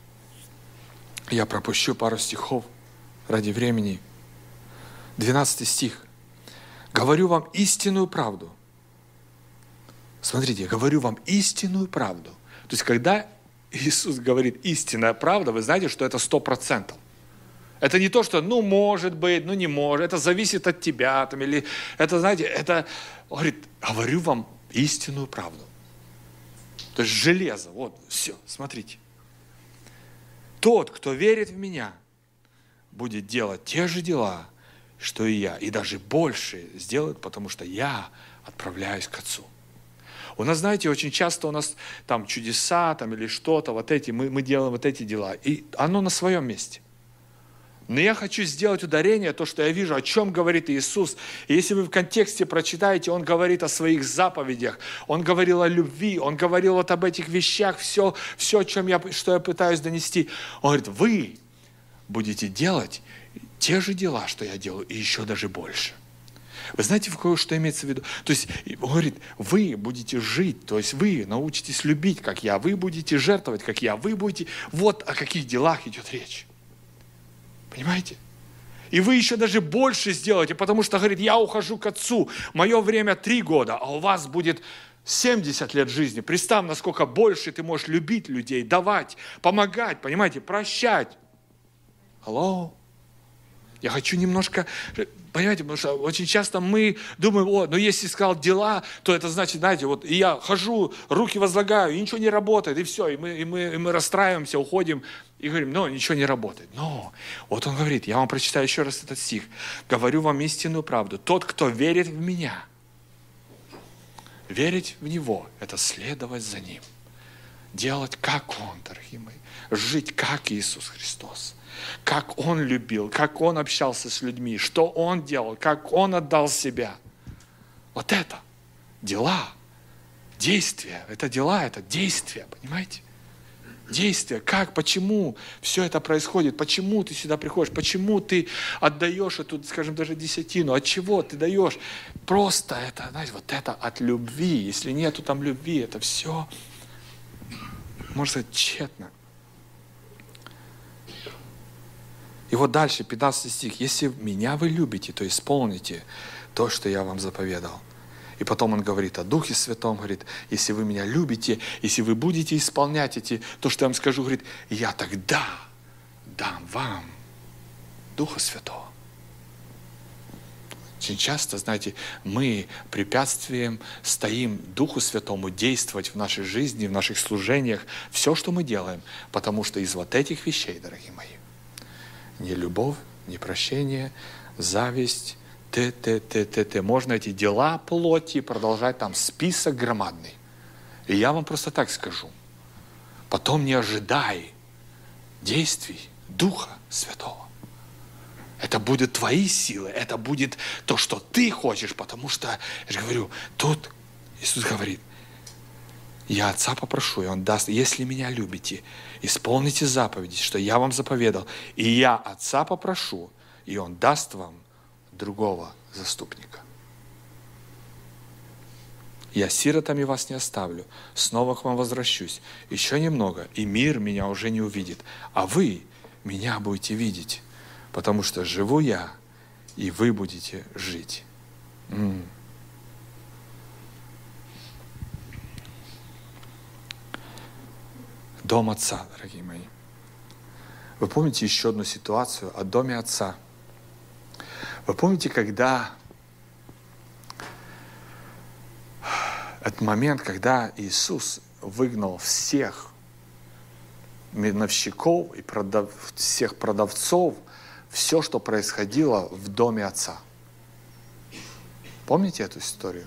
я пропущу пару стихов ради времени. двенадцатый стих. Говорю вам истинную правду. Смотрите, говорю вам истинную правду. То есть, когда Иисус говорит истинная правда, вы знаете, что это сто процентов. Это не то, что, ну, может быть, ну, не может, это зависит от тебя, там, или, это, знаете, это, он говорит, говорю вам истинную правду. То есть, железо, вот, все, смотрите. Тот, кто верит в меня, будет делать те же дела, что и я, и даже больше сделает, потому что я отправляюсь к Отцу. У нас, знаете, очень часто у нас там чудеса, там, или что-то, вот эти, мы, мы делаем вот эти дела, и оно на своем месте. Но я хочу сделать ударение, то, что я вижу, о чем говорит Иисус. И если вы в контексте прочитаете, Он говорит о своих заповедях, Он говорил о любви, Он говорил вот об этих вещах, все, все о чем я, что я пытаюсь донести. Он говорит, вы будете делать те же дела, что я делаю, и еще даже больше. Вы знаете, в кое что имеется в виду? То есть, он говорит, вы будете жить, то есть вы научитесь любить, как я, вы будете жертвовать, как я, вы будете... Вот о каких делах идет речь. Понимаете? и вы еще даже больше сделаете, потому что, говорит, я ухожу к Отцу, мое время три года, а у вас будет семьдесят лет жизни. Представь, насколько больше ты можешь любить людей, давать, помогать, понимаете, прощать. Алло? Я хочу немножко, понимаете, потому что очень часто мы думаем, о, ну если сказал дела, то это значит, знаете, вот и я хожу, руки возлагаю, и ничего не работает, и все, и мы, и мы, и мы расстраиваемся, уходим и говорим, ну, ничего не работает. Но вот он говорит, я вам прочитаю еще раз этот стих, говорю вам истинную правду, тот, кто верит в меня, верить в Него, это следовать за Ним, делать как Он, дорогие мои, жить как Иисус Христос. Как Он любил, как Он общался с людьми, что Он делал, как Он отдал себя. Вот это дела, действия. Это дела, это действия, понимаете? Действия. Как, почему все это происходит? Почему ты сюда приходишь? Почему ты отдаешь эту, скажем, даже десятину? От чего ты даешь? Просто это, знаете, вот это от любви. Если нету там любви, это все, можно сказать, тщетно. И вот дальше, пятнадцатый стих. «Если меня вы любите, то исполните то, что я вам заповедал». И потом он говорит о Духе Святом, говорит, если вы меня любите, если вы будете исполнять эти, то, что я вам скажу, говорит, я тогда дам вам Духа Святого. Очень часто, знаете, мы препятствием стоим Духу Святому действовать в нашей жизни, в наших служениях, все, что мы делаем, потому что из вот этих вещей, дорогие мои, не любовь, не прощение, зависть, т, т, т, т, т. Можно эти дела плоти продолжать, там список громадный. И я вам просто так скажу. Потом не ожидай действий Духа Святого. Это будет твои силы, это будет то, что ты хочешь, потому что, я же говорю, тут Иисус говорит, я Отца попрошу, и Он даст, если меня любите, исполните заповеди, что я вам заповедал, и я Отца попрошу, и Он даст вам другого заступника. Я сиротами вас не оставлю, снова к вам возвращусь, еще немного, и мир меня уже не увидит, а вы меня будете видеть, потому что живу я, и вы будете жить. М-м. Дом Отца, дорогие мои. Вы помните еще одну ситуацию о доме Отца? Вы помните, когда этот момент, когда Иисус выгнал всех миновщиков и продав... всех продавцов, все, что происходило в доме Отца? Помните эту историю?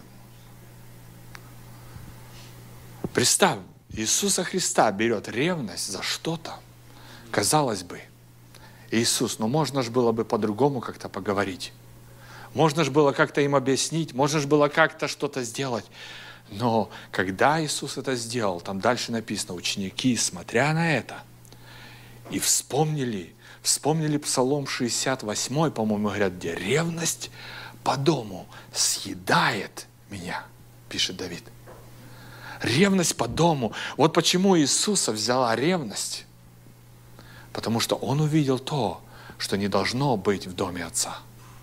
Представь, Иисуса Христа берет ревность за что-то. Казалось бы, Иисус, ну можно же было бы по-другому как-то поговорить. Можно же было как-то им объяснить, можно же было как-то что-то сделать. Но когда Иисус это сделал, там дальше написано, ученики, смотря на это, и вспомнили, вспомнили Псалом шестьдесят восемь, по-моему, говорят, где ревность по дому съедает меня, пишет Давид. Ревность по дому. Вот почему Иисуса взяла ревность. Потому что Он увидел то, что не должно быть в доме Отца.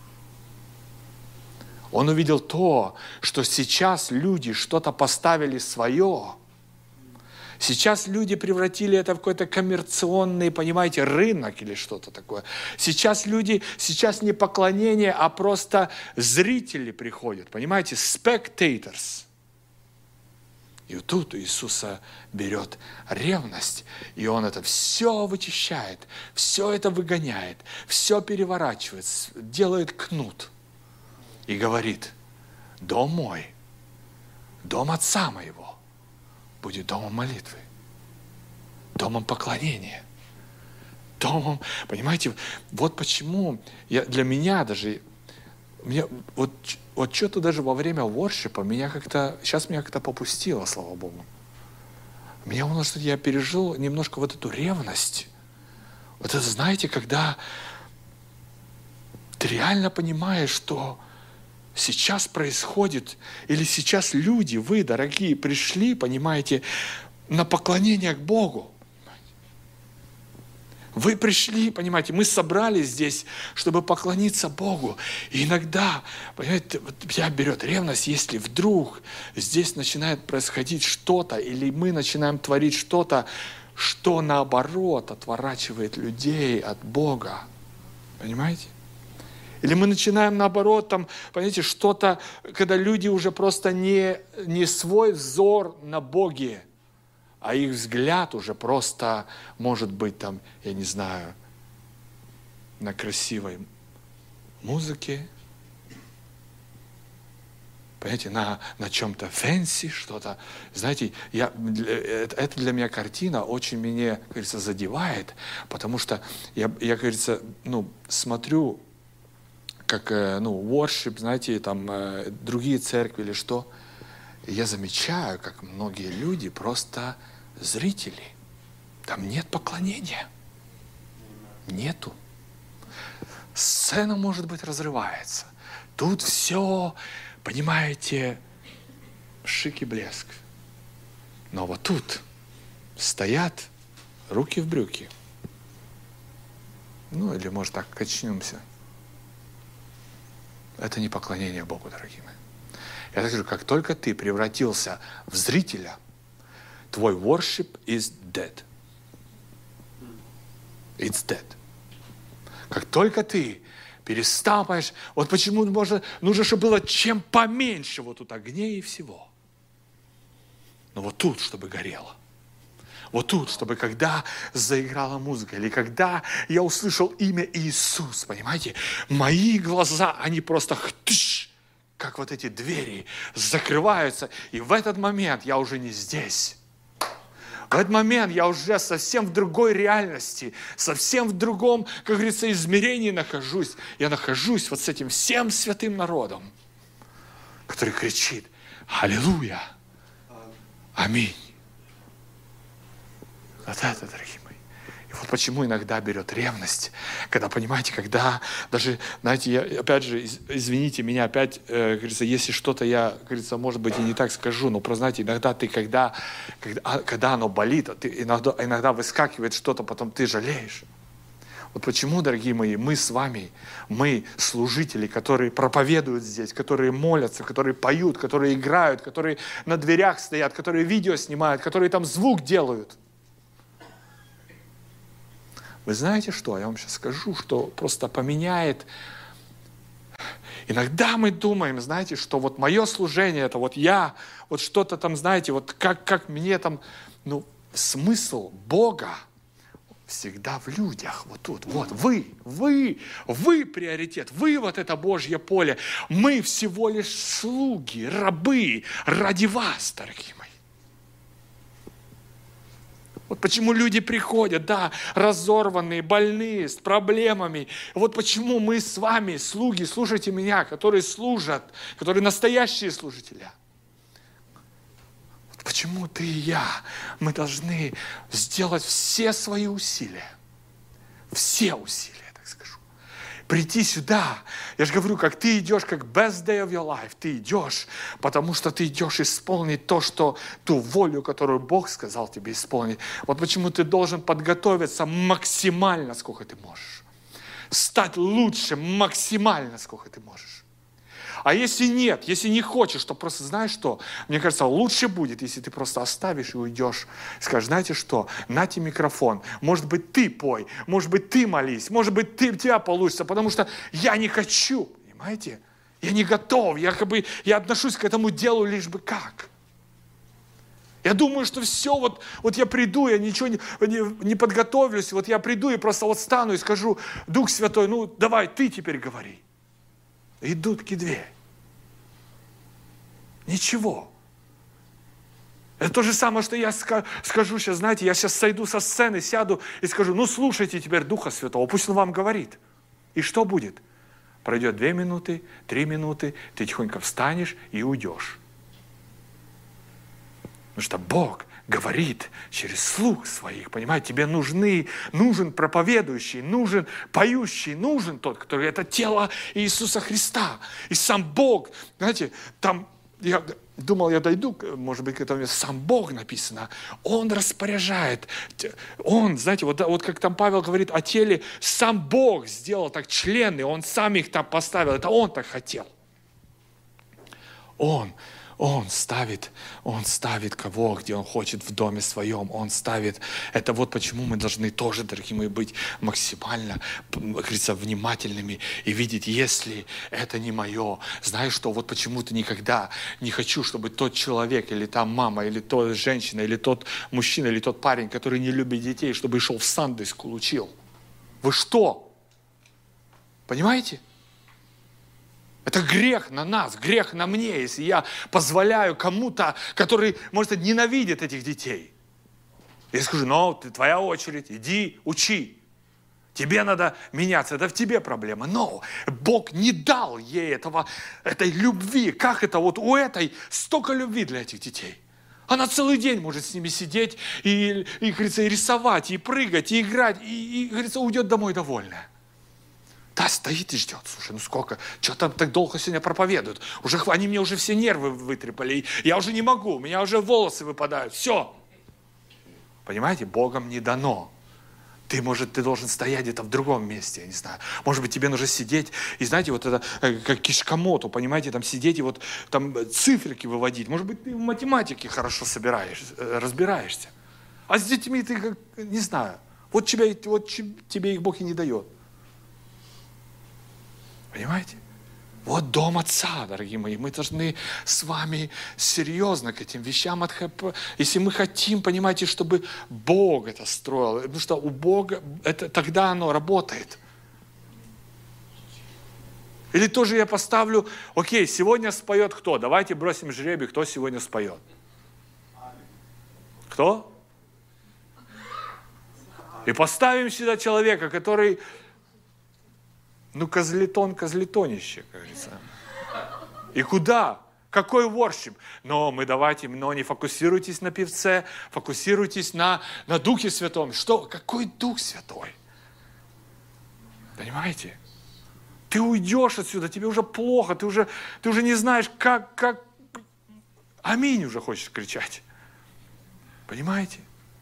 Он увидел то, что сейчас люди что-то поставили свое. Сейчас люди превратили это в какой-то коммерционный, понимаете, рынок или что-то такое. Сейчас люди, сейчас не поклонение, а просто зрители приходят, понимаете, spectators. И вот тут Иисуса берет ревность, и Он это все вычищает, все это выгоняет, все переворачивает, делает кнут. И говорит, дом мой, дом Отца моего будет домом молитвы, домом поклонения, домом, понимаете, вот почему я, для меня даже, мне, вот, вот что-то даже во время воршипа меня как-то, сейчас меня как-то попустило, слава Богу. Меня, может, что я пережил немножко вот эту ревность. Вот это, знаете, когда ты реально понимаешь, что сейчас происходит, или сейчас люди, вы, дорогие, пришли, понимаете, на поклонение к Богу. Вы пришли, понимаете, мы собрались здесь, чтобы поклониться Богу. И иногда, понимаете, вот меня берет ревность, если вдруг здесь начинает происходить что-то, или мы начинаем творить что-то, что наоборот отворачивает людей от Бога. Понимаете? Или мы начинаем наоборот, там, понимаете, что-то, когда люди уже просто не, не свой взор на Боге, а их взгляд уже просто может быть там, я не знаю, на красивой музыке, понимаете, на, на чем-то фэнси, что-то. Знаете, я, это для меня картина очень меня, как говорится, задевает, потому что я, я, как говорится, ну, смотрю, как, ну, worship, знаете, там, другие церкви или что, и я замечаю, как многие люди просто зрители. Там нет поклонения. Нету. Сцена, может быть, разрывается. Тут все, понимаете, шик и блеск. Но вот тут стоят руки в брюки. Ну, или, может, так, качнемся. Это не поклонение Богу, дорогие мои. Я так скажу, как только ты превратился в зрителя, твой worship is dead. It's dead. Как только ты перестал, понимаешь, вот почему можно, нужно, чтобы было чем поменьше вот тут огней и всего. Но вот тут, чтобы горело. Вот тут, чтобы когда заиграла музыка, или когда я услышал имя Иисус, понимаете, мои глаза, они просто хтыш, как вот эти двери закрываются, и в этот момент я уже не здесь. В этот момент я уже совсем в другой реальности, совсем в другом, как говорится, измерении нахожусь. Я нахожусь вот с этим всем святым народом, который кричит: «Аллилуйя! Аминь!» Вот это, дорогие мои. И вот почему иногда берет ревность, когда, понимаете, когда даже, знаете, я, опять же, извините меня, опять, э, говорится, если что-то я, говорится, может быть, и не так скажу, но просто, знаете, иногда ты, когда, когда, когда оно болит, ты, иногда, иногда выскакивает что-то, потом ты жалеешь. Вот почему, дорогие мои, мы с вами, мы служители, которые проповедуют здесь, которые молятся, которые поют, которые играют, которые на дверях стоят, которые видео снимают, которые там звук делают. Вы знаете что? Я вам сейчас скажу, что просто поменяет. Иногда мы думаем, знаете, что вот мое служение, это вот я, вот что-то там, знаете, вот как, как мне там, ну, смысл Бога всегда в людях. Вот тут, вот, вы, вы, вы приоритет, вы вот это Божье поле. Мы всего лишь слуги, рабы ради вас, дорогие мои. Вот почему люди приходят, да, разорванные, больные, с проблемами. Вот почему мы с вами, слуги, слушайте меня, которые служат, которые настоящие служители. Вот почему ты и я, мы должны сделать все свои усилия, все усилия, так скажу. Прийти сюда, я же говорю, как ты идешь, как best day of your life, ты идешь, потому что ты идешь исполнить то, что, ту волю, которую Бог сказал тебе исполнить. Вот почему ты должен подготовиться максимально, сколько ты можешь. Стать лучше максимально, сколько ты можешь. А если нет, если не хочешь, то просто знаешь что? Мне кажется, лучше будет, если ты просто оставишь и уйдешь. Скажешь, знаете что? Нате микрофон. Может быть, ты пой. Может быть, ты молись. Может быть, ты, у тебя получится. Потому что я не хочу. Понимаете? Я не готов. Я, как бы, я отношусь к этому делу лишь бы как. Я думаю, что все, вот, вот я приду, я ничего не, не, не подготовлюсь. Вот я приду и просто вот стану и скажу: Дух Святой, ну давай, ты теперь говори. Идут к две. Ничего. Это то же самое, что я скажу сейчас, знаете, я сейчас сойду со сцены, сяду и скажу: ну слушайте теперь Духа Святого, пусть Он вам говорит. И что будет? Пройдет две минуты, три минуты, ты тихонько встанешь и уйдешь. Потому что Бог говорит через слуг своих, понимаете, тебе нужны, нужен проповедующий, нужен поющий, нужен тот, который это тело Иисуса Христа. И сам Бог, знаете, там я думал, я дойду, может быть, к этому месту. Сам Бог написано. Он распоряжает. Он, знаете, вот, вот как там Павел говорит о теле, сам Бог сделал так члены, Он сам их там поставил. Это Он так хотел. Он. Он ставит, Он ставит кого, где Он хочет в доме своем. Он ставит. Это вот почему мы должны тоже, дорогие мои, быть максимально, как говорится, внимательными и видеть, если это не мое. Знаешь что, вот почему-то никогда не хочу, чтобы тот человек, или та мама, или та женщина, или тот мужчина, или тот парень, который не любит детей, чтобы шел в Sunday School, учил. Вы что? Понимаете? Это грех на нас, грех на мне, если я позволяю кому-то, который, может, ненавидит этих детей. Я скажу, ну, ты, твоя очередь, иди, учи. Тебе надо меняться, это в тебе проблема. Но Бог не дал ей этого, этой любви. Как это вот у этой столько любви для этих детей? Она целый день может с ними сидеть и, и, говорится, и рисовать, и прыгать, и играть, и, и говорится, уйдет домой довольная. Да, стоит и ждет. Слушай, ну сколько? Что там так долго сегодня проповедуют? Уже, они мне уже все нервы вытрепали. Я уже не могу, у меня уже волосы выпадают. Все. Понимаете, Богом не дано. Ты, может, ты должен стоять где-то в другом месте, я не знаю. Может быть, тебе нужно сидеть, и знаете, вот это, как кишкомоту, понимаете, там сидеть и вот там циферки выводить. Может быть, ты в математике хорошо собираешь, разбираешься. А с детьми ты, как, не знаю, вот тебе, вот тебе их Бог и не дает. Понимаете? Вот дом Отца, дорогие мои. Мы должны с вами серьезно к этим вещам отходить. Если мы хотим, понимаете, чтобы Бог это строил, потому что у Бога это, тогда оно работает. Или тоже я поставлю, окей, сегодня споет кто? Давайте бросим жребий, кто сегодня споет. Кто? И поставим сюда человека, который... Ну, козлетон, козлетонище, как говорится. И куда? Какой воршип? Но мы давайте, но не фокусируйтесь на певце, фокусируйтесь на, на Духе Святом. Что? Какой Дух Святой? Понимаете? Ты уйдешь отсюда, тебе уже плохо, ты уже, ты уже не знаешь, как, как... Аминь уже хочешь кричать. Понимаете?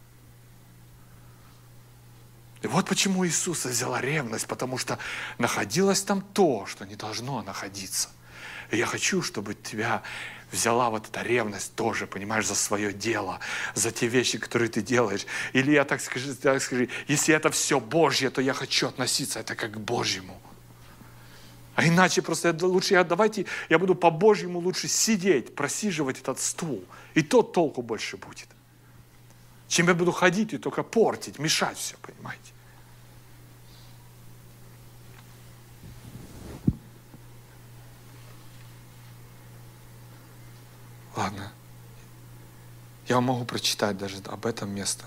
И вот почему Иисуса взяла ревность, потому что находилось там то, что не должно находиться. И я хочу, чтобы тебя взяла вот эта ревность тоже, понимаешь, за свое дело, за те вещи, которые ты делаешь. Или я так скажу, так скажу, если это все Божье, то я хочу относиться это как к Божьему. А иначе просто лучше я, давайте, я буду по-божьему лучше сидеть, просиживать этот стул. И то толку больше будет. Чем я буду ходить и только портить, мешать все, понимаете? Ладно. Я вам могу прочитать даже об этом место.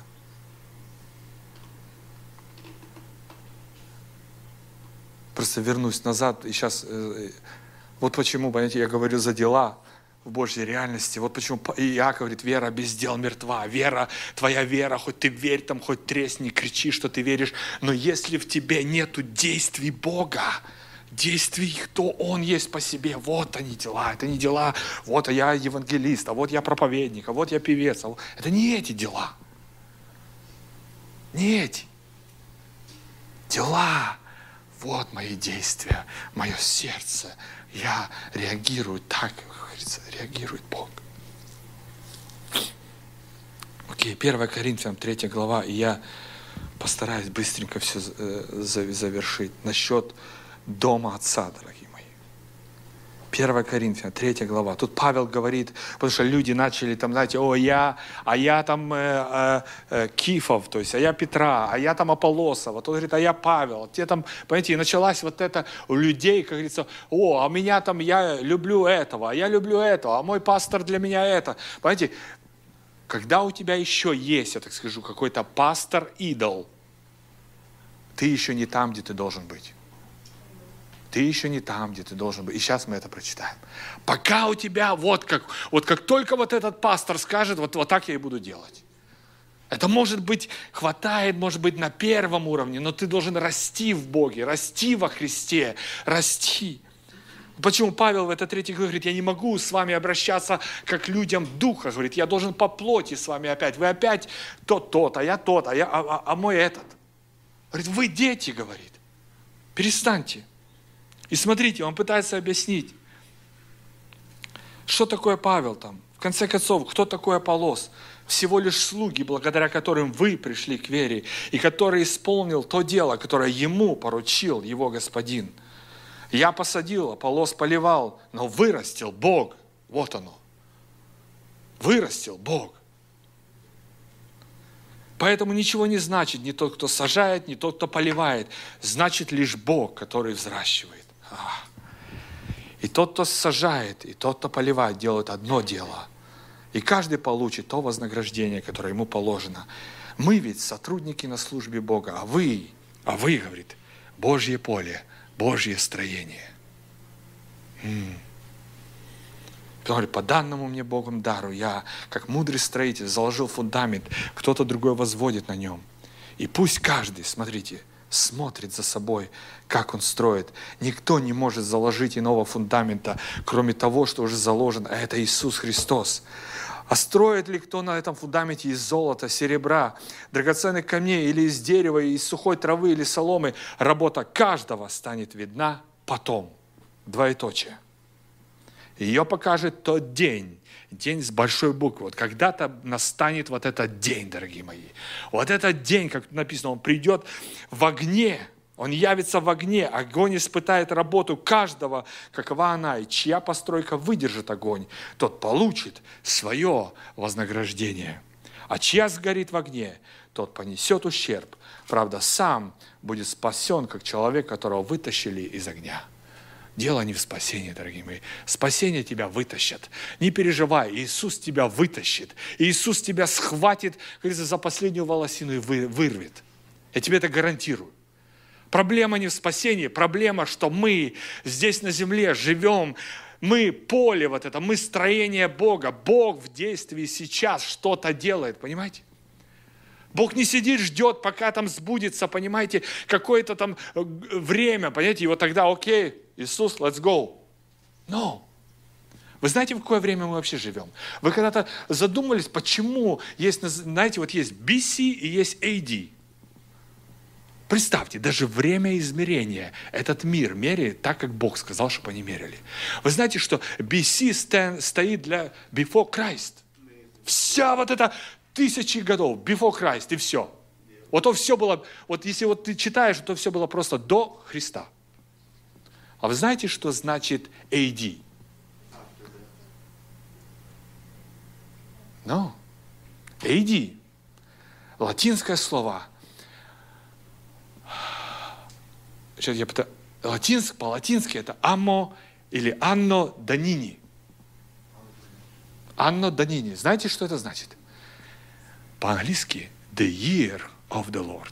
Просто вернусь назад и сейчас... Вот почему, понимаете, я говорю за дела в Божьей реальности. Вот почему Иаков говорит, вера без дел мертва. Вера, твоя вера, хоть ты верь там, хоть тресни, кричи, что ты веришь. Но если в тебе нету действий Бога, действий, кто Он есть по себе, вот они дела. Это не дела, вот я евангелист, а вот я проповедник, а вот я певец. А вот... Это не эти дела. Не эти. Дела. Вот мои действия, мое сердце. Я реагирую так, как говорится, реагирует Бог. Окей, первое Коринфянам, третья глава, и я постараюсь быстренько все завершить. Насчет дома Отца, дорогие мои. первое Коринфянам, третья глава. Тут Павел говорит, потому что люди начали там, знаете, о, я, а я там э, э, Кифов, то есть, а я Петра, а я там Аполлосова. Тот говорит, а я Павел. Те там, понимаете, и началась вот это у людей, как говорится, о, а меня там, я люблю этого, а я люблю этого, а мой пастор для меня это. Понимаете, когда у тебя еще есть, я так скажу, какой-то пастор-идол, ты еще не там, где ты должен быть. Ты еще не там, где ты должен быть. И сейчас мы это прочитаем. Пока у тебя, вот как, вот как только вот этот пастор скажет, вот, вот так я и буду делать. Это может быть, хватает, может быть, на первом уровне, но ты должен расти в Боге, расти во Христе, расти. Почему Павел в этой третьей главе говорит, я не могу с вами обращаться как к людям духа, говорит, я должен по плоти с вами опять. Вы опять тот, тот, а я тот, а, я, а, а, а мой этот. Говорит, вы дети, говорит, перестаньте. И смотрите, он пытается объяснить, что такое Павел там. В конце концов, кто такой Аполлос? Всего лишь слуги, благодаря которым вы пришли к вере, и который исполнил то дело, которое ему поручил его господин. Я посадил, Аполлос поливал, но вырастил Бог. Вот оно. Вырастил Бог. Поэтому ничего не значит ни тот, кто сажает, ни тот, кто поливает. Значит лишь Бог, который взращивает. А. И тот, кто сажает, и тот, кто поливает, делают одно дело. И каждый получит то вознаграждение, которое ему положено. Мы ведь сотрудники на службе Бога, а вы, а вы, говорит, Божье поле, Божье строение. М-м. Потом говорит, по данному мне Богом дару, я, как мудрый строитель, заложил фундамент, кто-то другой возводит на нем. И пусть каждый, смотрите, смотрит за собой, как он строит. Никто не может заложить иного фундамента, кроме того, что уже заложено, а это Иисус Христос. А строит ли кто на этом фундаменте из золота, серебра, драгоценных камней, или из дерева, из сухой травы, или соломы, работа каждого станет видна потом. Двоеточие. Ее покажет тот день, день с большой буквы. Вот когда-то настанет вот этот день, дорогие мои. Вот этот день, как написано, он придет в огне, он явится в огне, огонь испытает работу каждого, какова она, и чья постройка выдержит огонь, тот получит свое вознаграждение. А чья сгорит в огне, тот понесет ущерб. Правда, сам будет спасен, как человек, которого вытащили из огня. Дело не в спасении, дорогие мои. Спасение тебя вытащат. Не переживай, Иисус тебя вытащит. Иисус тебя схватит, говорится, за последнюю волосину и вырвет. Я тебе это гарантирую. Проблема не в спасении, проблема, что мы здесь на земле живем, мы поле вот это, мы строение Бога. Бог в действии сейчас что-то делает, понимаете? Бог не сидит, ждет, пока там сбудется, понимаете, какое-то там время, понимаете, и вот тогда, окей, Иисус, let's go. No. Вы знаете, в какое время мы вообще живем? Вы когда-то задумались, почему есть, знаете, вот есть би си и есть эй ди? Представьте, даже время измерения этот мир меряет так, как Бог сказал, чтобы они мерили. Вы знаете, что би си стоит для before Christ. Вся вот эта тысячи годов before Christ, и все. Вот то все было, вот если вот ты читаешь, то все было просто до Христа. А вы знаете, что значит эй ди? No. эй ди. Латинское слово. Сейчас я пытаюсь. Латинск, по-латински это «аммо» или «анно данини». «Анно данини». Знаете, что это значит? По-английски «the year of the Lord».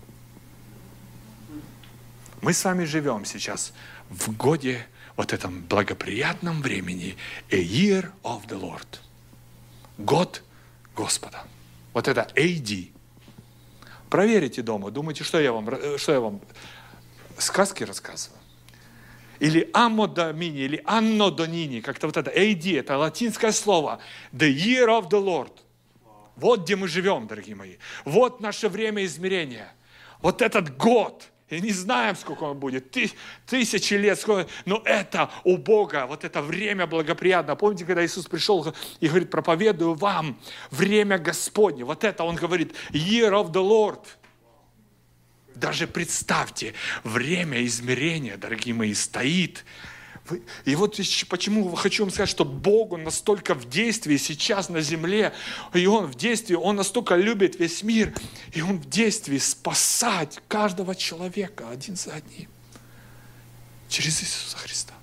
Мы с вами живем сейчас в годе, вот этом благоприятном времени, «a year of the Lord». Год Господа. Вот это эй ди. Проверите дома. Думаете, что я вам... Что я вам сказки рассказываю? Или «аммо домини», или «анно донини», как-то вот это эй ди, это латинское слово. «The year of the Lord». Вот где мы живем, дорогие мои. Вот наше время измерения. Вот этот год. И не знаем, сколько он будет. Ты, тысячи лет. Сколько, но это у Бога, вот это время благоприятно. Помните, когда Иисус пришел и говорит, проповедую вам время Господне. Вот это он говорит, year of the Lord. Даже представьте, время измерения, дорогие мои, стоит. И вот почему хочу вам сказать, что Бог, Он настолько в действии сейчас на земле, и Он в действии, Он настолько любит весь мир, и Он в действии спасать каждого человека один за одним. Через Иисуса Христа.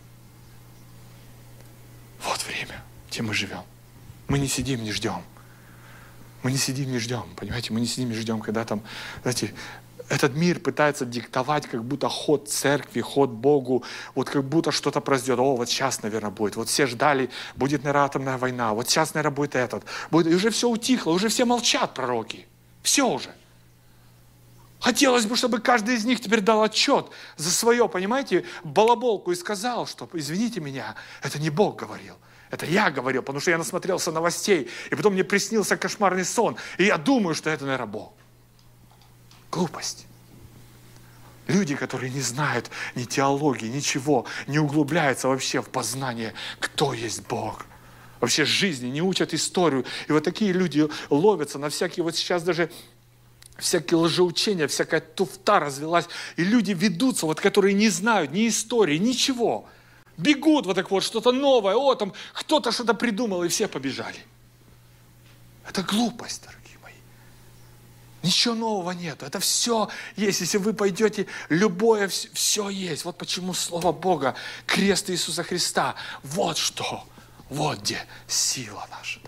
Вот время, где мы живем. Мы не сидим, не ждем. Мы не сидим, не ждем, понимаете? Мы не сидим, не ждем, когда там, знаете, этот мир пытается диктовать как будто ход церкви, ход Богу, вот как будто что-то произойдет. О, вот сейчас, наверное, будет. Вот все ждали, будет, наверное, атомная война. Вот сейчас, наверное, будет этот. Будет. И уже все утихло, уже все молчат, пророки. Все уже. Хотелось бы, чтобы каждый из них теперь дал отчет за свое, понимаете, балаболку и сказал, что, извините меня, это не Бог говорил, это я говорил, потому что я насмотрелся новостей, и потом мне приснился кошмарный сон, и я думаю, что это, наверное, Бог. Глупость. Люди, которые не знают ни теологии, ничего, не углубляются вообще в познание, кто есть Бог. Вообще жизни, не учат историю. И вот такие люди ловятся на всякие, вот сейчас даже всякие лжеучения, всякая туфта развелась. И люди ведутся, вот, которые не знают ни истории, ничего. Бегут вот так вот, что-то новое, о, там кто-то что-то придумал, и все побежали. Это глупость, дорогие мои. Ничего нового нет. Это все есть. Если вы пойдете, любое, все, все есть. Вот почему Слово Бога, крест Иисуса Христа, вот что, вот где сила наша.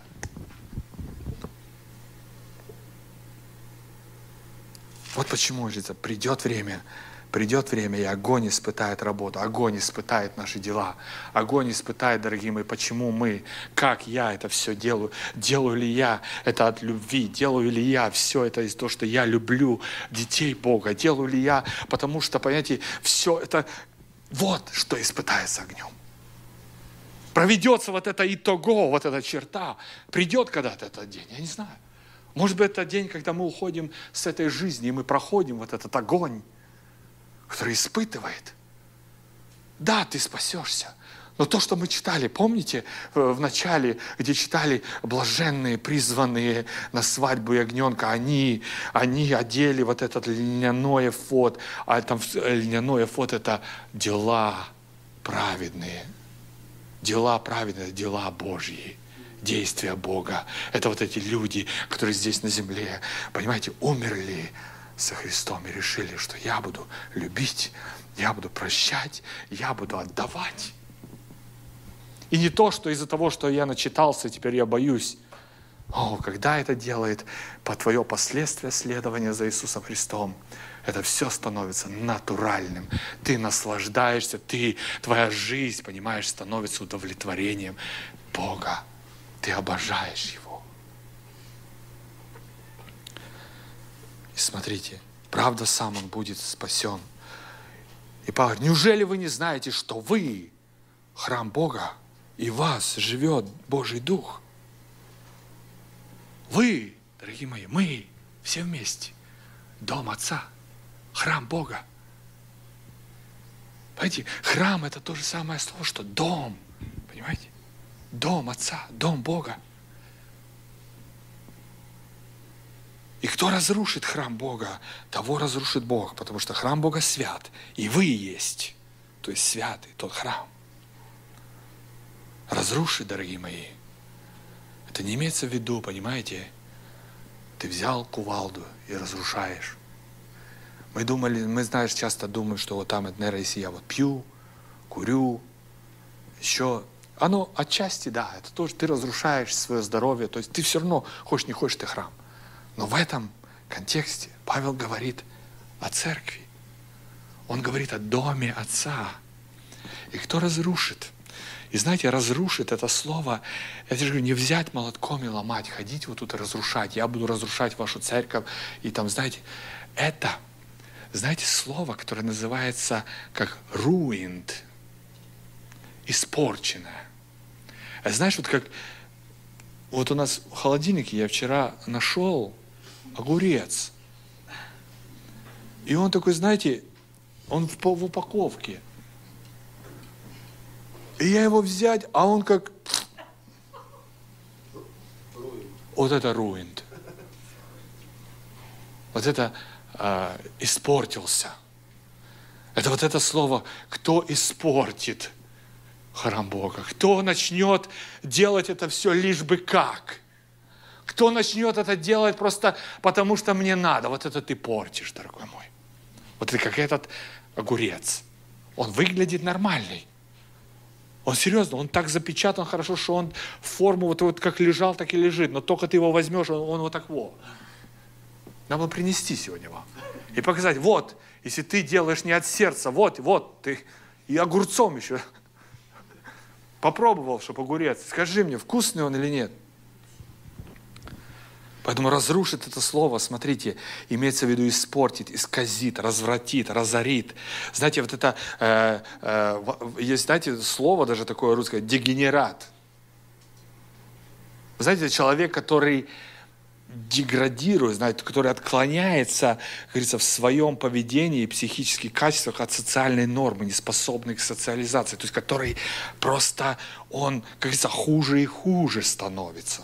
Вот почему, говорится, придет время, придет время, и огонь испытает работу, огонь испытает наши дела, огонь испытает, дорогие мои, почему мы, как я это все делаю, делаю ли я это от любви, делаю ли я все это из-за того, что я люблю детей Бога, делаю ли я, потому что, понимаете, все это, вот что испытается огнем. Проведется вот это итого, вот эта черта, придет когда-то этот день, я не знаю. Может быть, это день, когда мы уходим с этой жизни, и мы проходим вот этот огонь, который испытывает. Да, ты спасешься. Но то, что мы читали, помните, в начале, где читали блаженные, призванные на свадьбу ягненка, они, они одели вот этот льняной эфод, а там льняной эфод – это дела праведные. Дела праведные, дела Божьи. Действия Бога. Это вот эти люди, которые здесь на земле, понимаете, умерли со Христом и решили, что я буду любить, я буду прощать, я буду отдавать. И не то, что из-за того, что я начитался, теперь я боюсь. О, когда это делает по твое последствие следования за Иисусом Христом, это все становится натуральным. Ты наслаждаешься, ты, твоя жизнь, понимаешь, становится удовлетворением Бога. Ты обожаешь Его. И смотрите, правда, сам Он будет спасен. И Павел говорит, неужели вы не знаете, что вы храм Бога, и в вас живет Божий Дух? Вы, дорогие мои, мы все вместе, дом Отца, храм Бога. Понимаете, храм – это то же самое слово, что дом. Понимаете? Дом Отца, дом Бога. И кто разрушит храм Бога, того разрушит Бог, потому что храм Бога свят, и вы есть, то есть святый тот храм. Разрушить, дорогие мои, это не имеется в виду, понимаете, ты взял кувалду и разрушаешь. Мы думали, мы, знаешь, часто думаем, что вот там, наверное, если я вот пью, курю, еще... Оно отчасти, да, это тоже ты разрушаешь свое здоровье, то есть ты все равно, хочешь не хочешь, ты храм. Но в этом контексте Павел говорит о церкви. Он говорит о доме Отца. И кто разрушит? И знаете, разрушит это слово, я же говорю, не взять молотком и ломать, ходить вот тут и разрушать. Я буду разрушать вашу церковь. И там, знаете, это, знаете, слово, которое называется как ruined, испорченное. Знаешь, вот как, вот у нас в холодильнике я вчера нашел огурец. И он такой, знаете, он в, в упаковке. И я его взять, а он как... Вот это ruined. Вот это э, испортился. Это вот это слово, кто испортит храм Бога? Кто начнет делать это все лишь бы как? Кто начнет это делать просто потому, что мне надо? Вот это ты портишь, дорогой мой. Вот это как этот огурец. Он выглядит нормальный. Он серьезно, он так запечатан хорошо, что он форму вот, вот как лежал, так и лежит. Но только ты его возьмешь, он, он вот так вот. Надо принести сегодня вам. И показать, вот, если ты делаешь не от сердца, вот, вот, ты и огурцом еще попробовал, чтобы огурец. Скажи мне, вкусный он или нет? Поэтому разрушит это слово, смотрите, имеется в виду испортит, исказит, развратит, разорит. Знаете, вот это, э, э, есть, знаете, слово даже такое русское, дегенерат. Вы знаете, человек, который деградирует, знаете, который отклоняется, как говорится, в своем поведении и психических качествах от социальной нормы, не способный к социализации, то есть который просто, он, как говорится, хуже и хуже становится.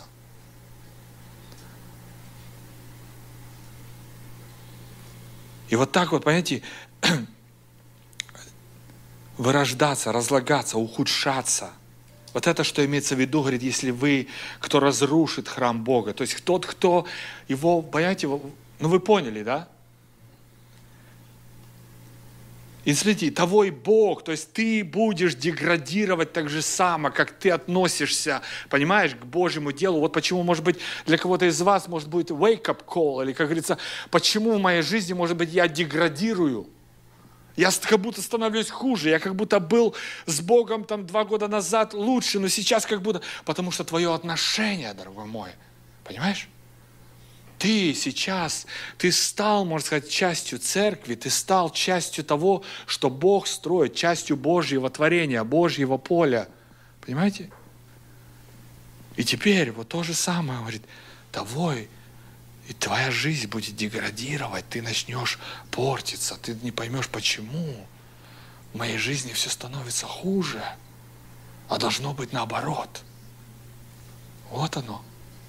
И вот так вот, понимаете, вырождаться, разлагаться, ухудшаться. Вот это, что имеется в виду, говорит, если вы, кто разрушит храм Бога, то есть тот, кто его, понимаете, ну вы поняли, да? И смотрите, того и Бог, то есть ты будешь деградировать так же само, как ты относишься, понимаешь, к Божьему делу. Вот почему, может быть, для кого-то из вас, может быть, wake-up call, или, как говорится, почему в моей жизни, может быть, я деградирую. Я как будто становлюсь хуже, я как будто был с Богом там два года назад лучше, но сейчас как будто... Потому что твое отношение, дорогой мой, понимаешь? Ты сейчас, ты стал, можно сказать, частью церкви, ты стал частью того, что Бог строит, частью Божьего творения, Божьего поля. Понимаете? И теперь вот то же самое, говорит, твой, и твоя жизнь будет деградировать, ты начнешь портиться, ты не поймешь, почему в моей жизни все становится хуже, а должно быть наоборот. Вот оно.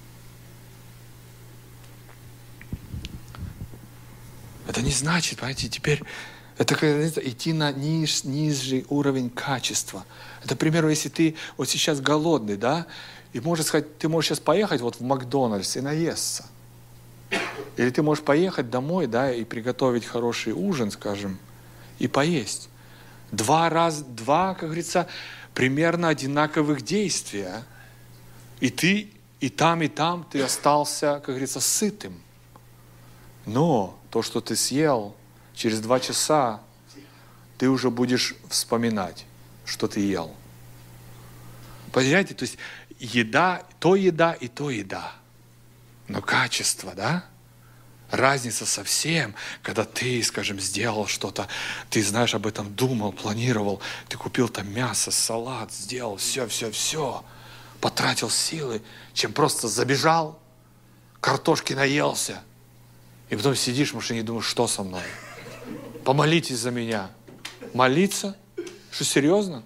Это не значит, понимаете, теперь это идти на ниж, низший уровень качества. Это, к примеру, если ты вот сейчас голодный, да, и можешь сказать, ты можешь сейчас поехать вот в Макдональдс и наесться. Или ты можешь поехать домой, да, и приготовить хороший ужин, скажем, и поесть. Два раза, два, как говорится, примерно одинаковых действия. И ты и там, и там ты остался, как говорится, сытым. Но то, что ты съел, через два часа ты уже будешь вспоминать, что ты ел. Понимаете, то есть еда, то еда и то еда. Но качество, да? Разница совсем, когда ты, скажем, сделал что-то, ты, знаешь, об этом думал, планировал, ты купил там мясо, салат, сделал все, все, все, потратил силы, чем просто забежал, картошки наелся, и потом сидишь в машине и думаешь, что со мной? Помолитесь за меня. Молиться? Что, серьезно?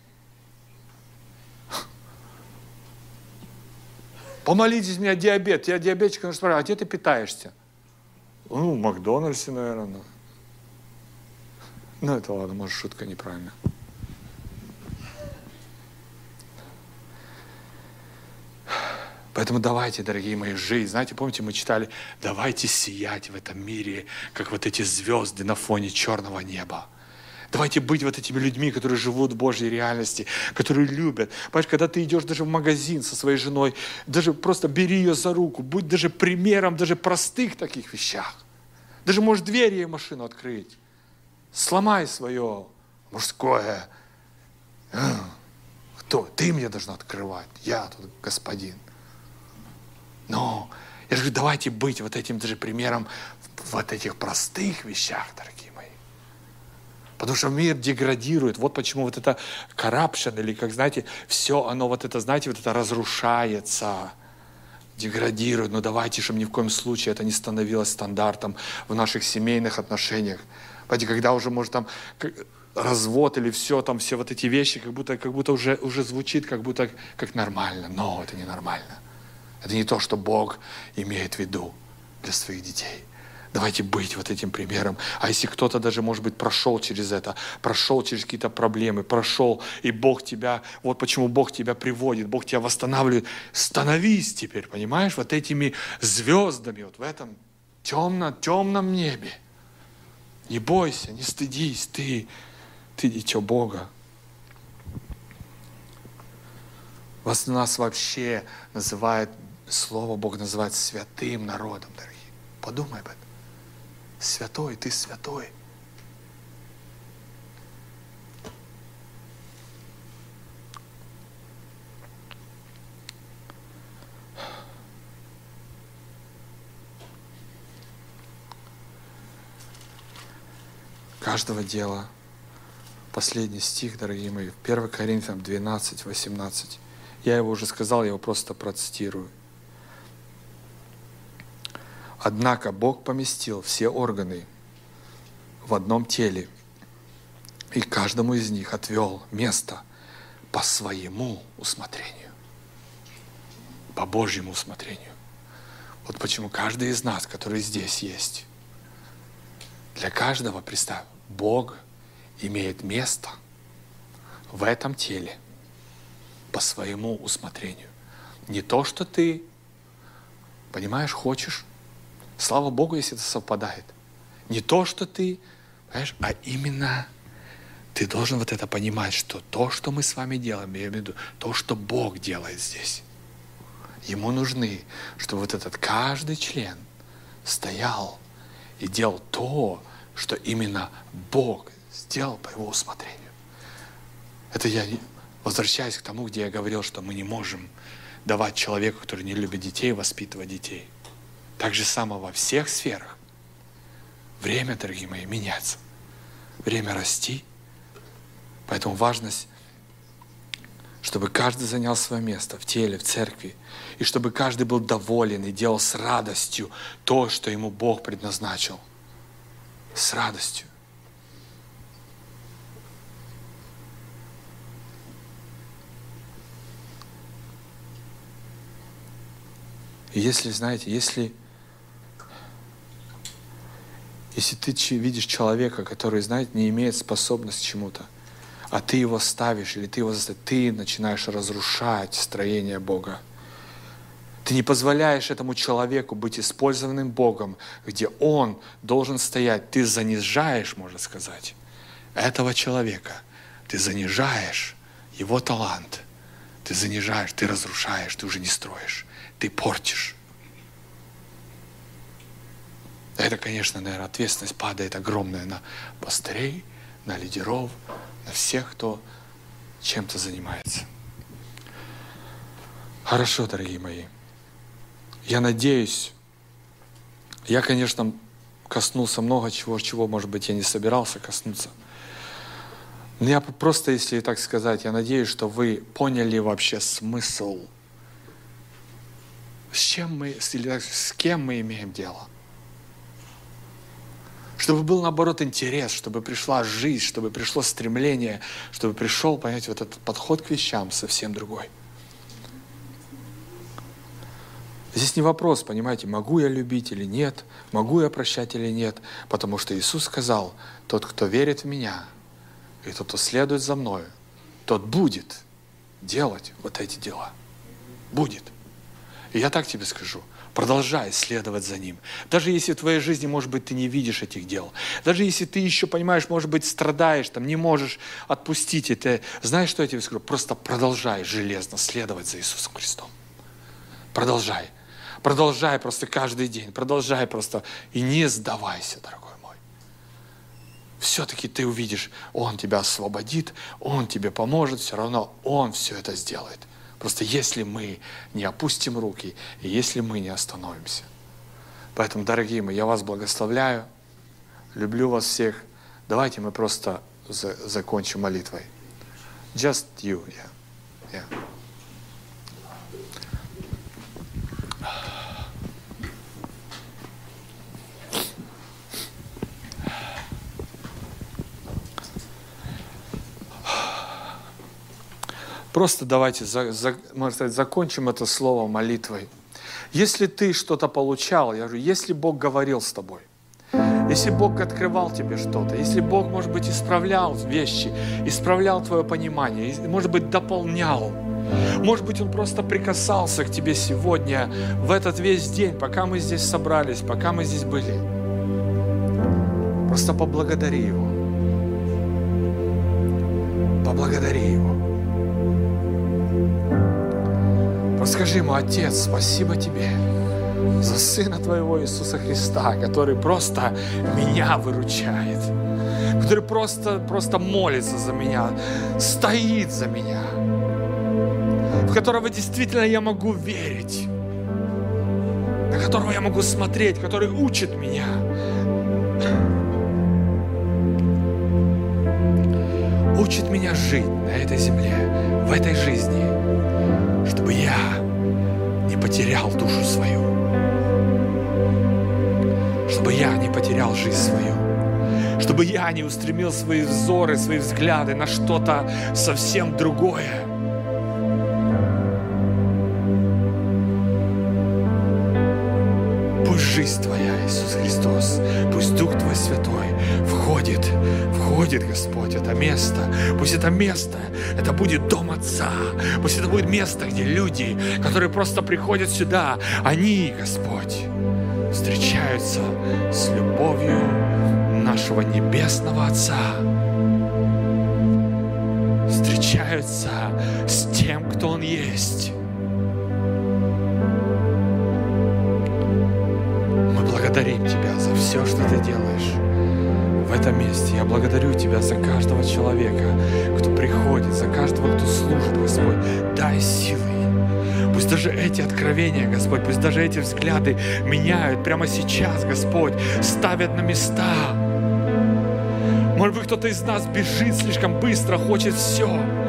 Помолитесь, у меня диабет. Я диабетчик, нужно спрашивать, а где ты питаешься? Ну, в Макдональдсе, наверное. Ну, это ладно, может, шутка неправильная. Поэтому давайте, дорогие мои, жизнь. Знаете, помните, мы читали, давайте сиять в этом мире, как вот эти звезды на фоне черного неба. Давайте быть вот этими людьми, которые живут в Божьей реальности, которые любят. Понимаешь, когда ты идешь даже в магазин со своей женой, даже просто бери ее за руку, будь даже примером даже простых таких вещах. Даже можешь дверь ей машину открыть. Сломай свое мужское. Кто? Ты мне должна открывать. Я тут господин. Но я же говорю, давайте быть вот этим даже примером в вот этих простых вещах, дорогие мои. Потому что мир деградирует. Вот почему вот это corruption, или, как знаете, все оно вот это, знаете, вот это разрушается, деградирует. Но давайте, чтобы ни в коем случае это не становилось стандартом в наших семейных отношениях. Понимаете, когда уже, может, там развод или все, там все вот эти вещи, как будто, как будто уже, уже звучит, как будто как нормально. Но это не нормально. Это не то, что Бог имеет в виду для своих детей. Давайте быть вот этим примером. А если кто-то даже, может быть, прошел через это, прошел через какие-то проблемы, прошел, и Бог тебя, вот почему Бог тебя приводит, Бог тебя восстанавливает. Становись теперь, понимаешь, вот этими звездами, вот в этом темном, темном небе. Не бойся, не стыдись, ты, ты дитё Бога. Вас нас вообще называет, слово Бог называет святым народом, дорогие. Подумай об этом. Святой, ты святой. каждого дела. Последний стих, дорогие мои, первое Коринфянам двенадцать, восемнадцать. Я его уже сказал, я его просто процитирую. Однако Бог поместил все органы в одном теле, и каждому из них отвел место по своему усмотрению, по Божьему усмотрению. Вот почему каждый из нас, который здесь есть, для каждого, представь, Бог имеет место в этом теле по своему усмотрению. Не то, что ты, понимаешь, хочешь. Слава Богу, если это совпадает. Не то, что ты, понимаешь, а именно ты должен вот это понимать, что то, что мы с вами делаем, я имею в виду, то, что Бог делает здесь. Ему нужны, чтобы вот этот каждый член стоял и делал то, что именно Бог сделал по его усмотрению. Это я возвращаюсь к тому, где я говорил, что мы не можем давать человеку, который не любит детей, воспитывать детей. Так же само во всех сферах. Время, дорогие мои, меняться. Время расти. Поэтому важность, чтобы каждый занял свое место в теле, в церкви. И чтобы каждый был доволен и делал с радостью то, что ему Бог предназначил. С радостью. И если, знаете, если, если ты видишь человека, который, знаете, не имеет способности к чему-то, а ты его ставишь, или ты его заставишь, ты начинаешь разрушать строение Бога. Ты не позволяешь этому человеку быть использованным Богом, где он должен стоять. Ты занижаешь, можно сказать, этого человека. Ты занижаешь его талант. Ты занижаешь, ты разрушаешь, ты уже не строишь. Ты портишь. Это, конечно, наверное, ответственность падает огромная на пастырей, на лидеров, на всех, кто чем-то занимается. Хорошо, дорогие мои. Я надеюсь, я, конечно, коснулся много чего, чего, может быть, я не собирался коснуться. Но я просто, если так сказать, я надеюсь, что вы поняли вообще смысл, с чем мы, или с кем мы имеем дело. Чтобы был, наоборот, интерес, чтобы пришла жизнь, чтобы пришло стремление, чтобы пришел, понимаете, вот этот подход к вещам совсем другой. Здесь не вопрос, понимаете, могу я любить или нет, могу я прощать или нет, потому что Иисус сказал, тот, кто верит в Меня, и тот, кто следует за Мною, тот будет делать вот эти дела. Будет. И я так тебе скажу, продолжай следовать за Ним. Даже если в твоей жизни, может быть, ты не видишь этих дел, даже если ты еще, понимаешь, может быть, страдаешь, там, не можешь отпустить это, знаешь, что я тебе скажу? Просто продолжай железно следовать за Иисусом Христом. Продолжай. Продолжай просто каждый день, продолжай просто и не сдавайся, дорогой мой. Все-таки ты увидишь, Он тебя освободит, Он тебе поможет, все равно Он все это сделает. Просто если мы не опустим руки, и если мы не остановимся. Поэтому, дорогие мои, я вас благословляю, люблю вас всех. Давайте мы просто за- закончим молитвой. Just you, yeah. Yeah. Просто давайте, за, за, можно сказать, закончим это слово молитвой. Если ты что-то получал, я говорю, если Бог говорил с тобой, если Бог открывал тебе что-то, если Бог, может быть, исправлял вещи, исправлял твое понимание, может быть, дополнял, может быть, Он просто прикасался к тебе сегодня, в этот весь день, пока мы здесь собрались, пока мы здесь были. Просто поблагодари Его. Поблагодари Его. Скажи Ему, Отец, спасибо Тебе за Сына Твоего Иисуса Христа, который просто меня выручает, который просто, просто молится за меня, стоит за меня, в которого действительно я могу верить, на которого я могу смотреть, который учит меня. учит меня жить на этой земле, в этой жизни, чтобы я не потерял душу свою, чтобы я не потерял жизнь свою, чтобы я не устремил свои взоры, свои взгляды на что-то совсем другое. Пусть жизнь Твоя, Иисус Христос, пусть Дух Твой Святой входит, входит, Господь, это место. Пусть это место, это будет дом Отца. Пусть это будет место, где люди, которые просто приходят сюда, они, Господь, встречаются с любовью нашего Небесного Отца. Встречаются с тем, кто Он есть. Благодарим Тебя за все, что Ты делаешь в этом месте. Я благодарю Тебя за каждого человека, кто приходит, за каждого, кто служит, Господь. Дай силы. Пусть даже эти откровения, Господь, пусть даже эти взгляды меняют прямо сейчас, Господь, ставят на места. Может быть, кто-то из нас бежит слишком быстро, хочет все.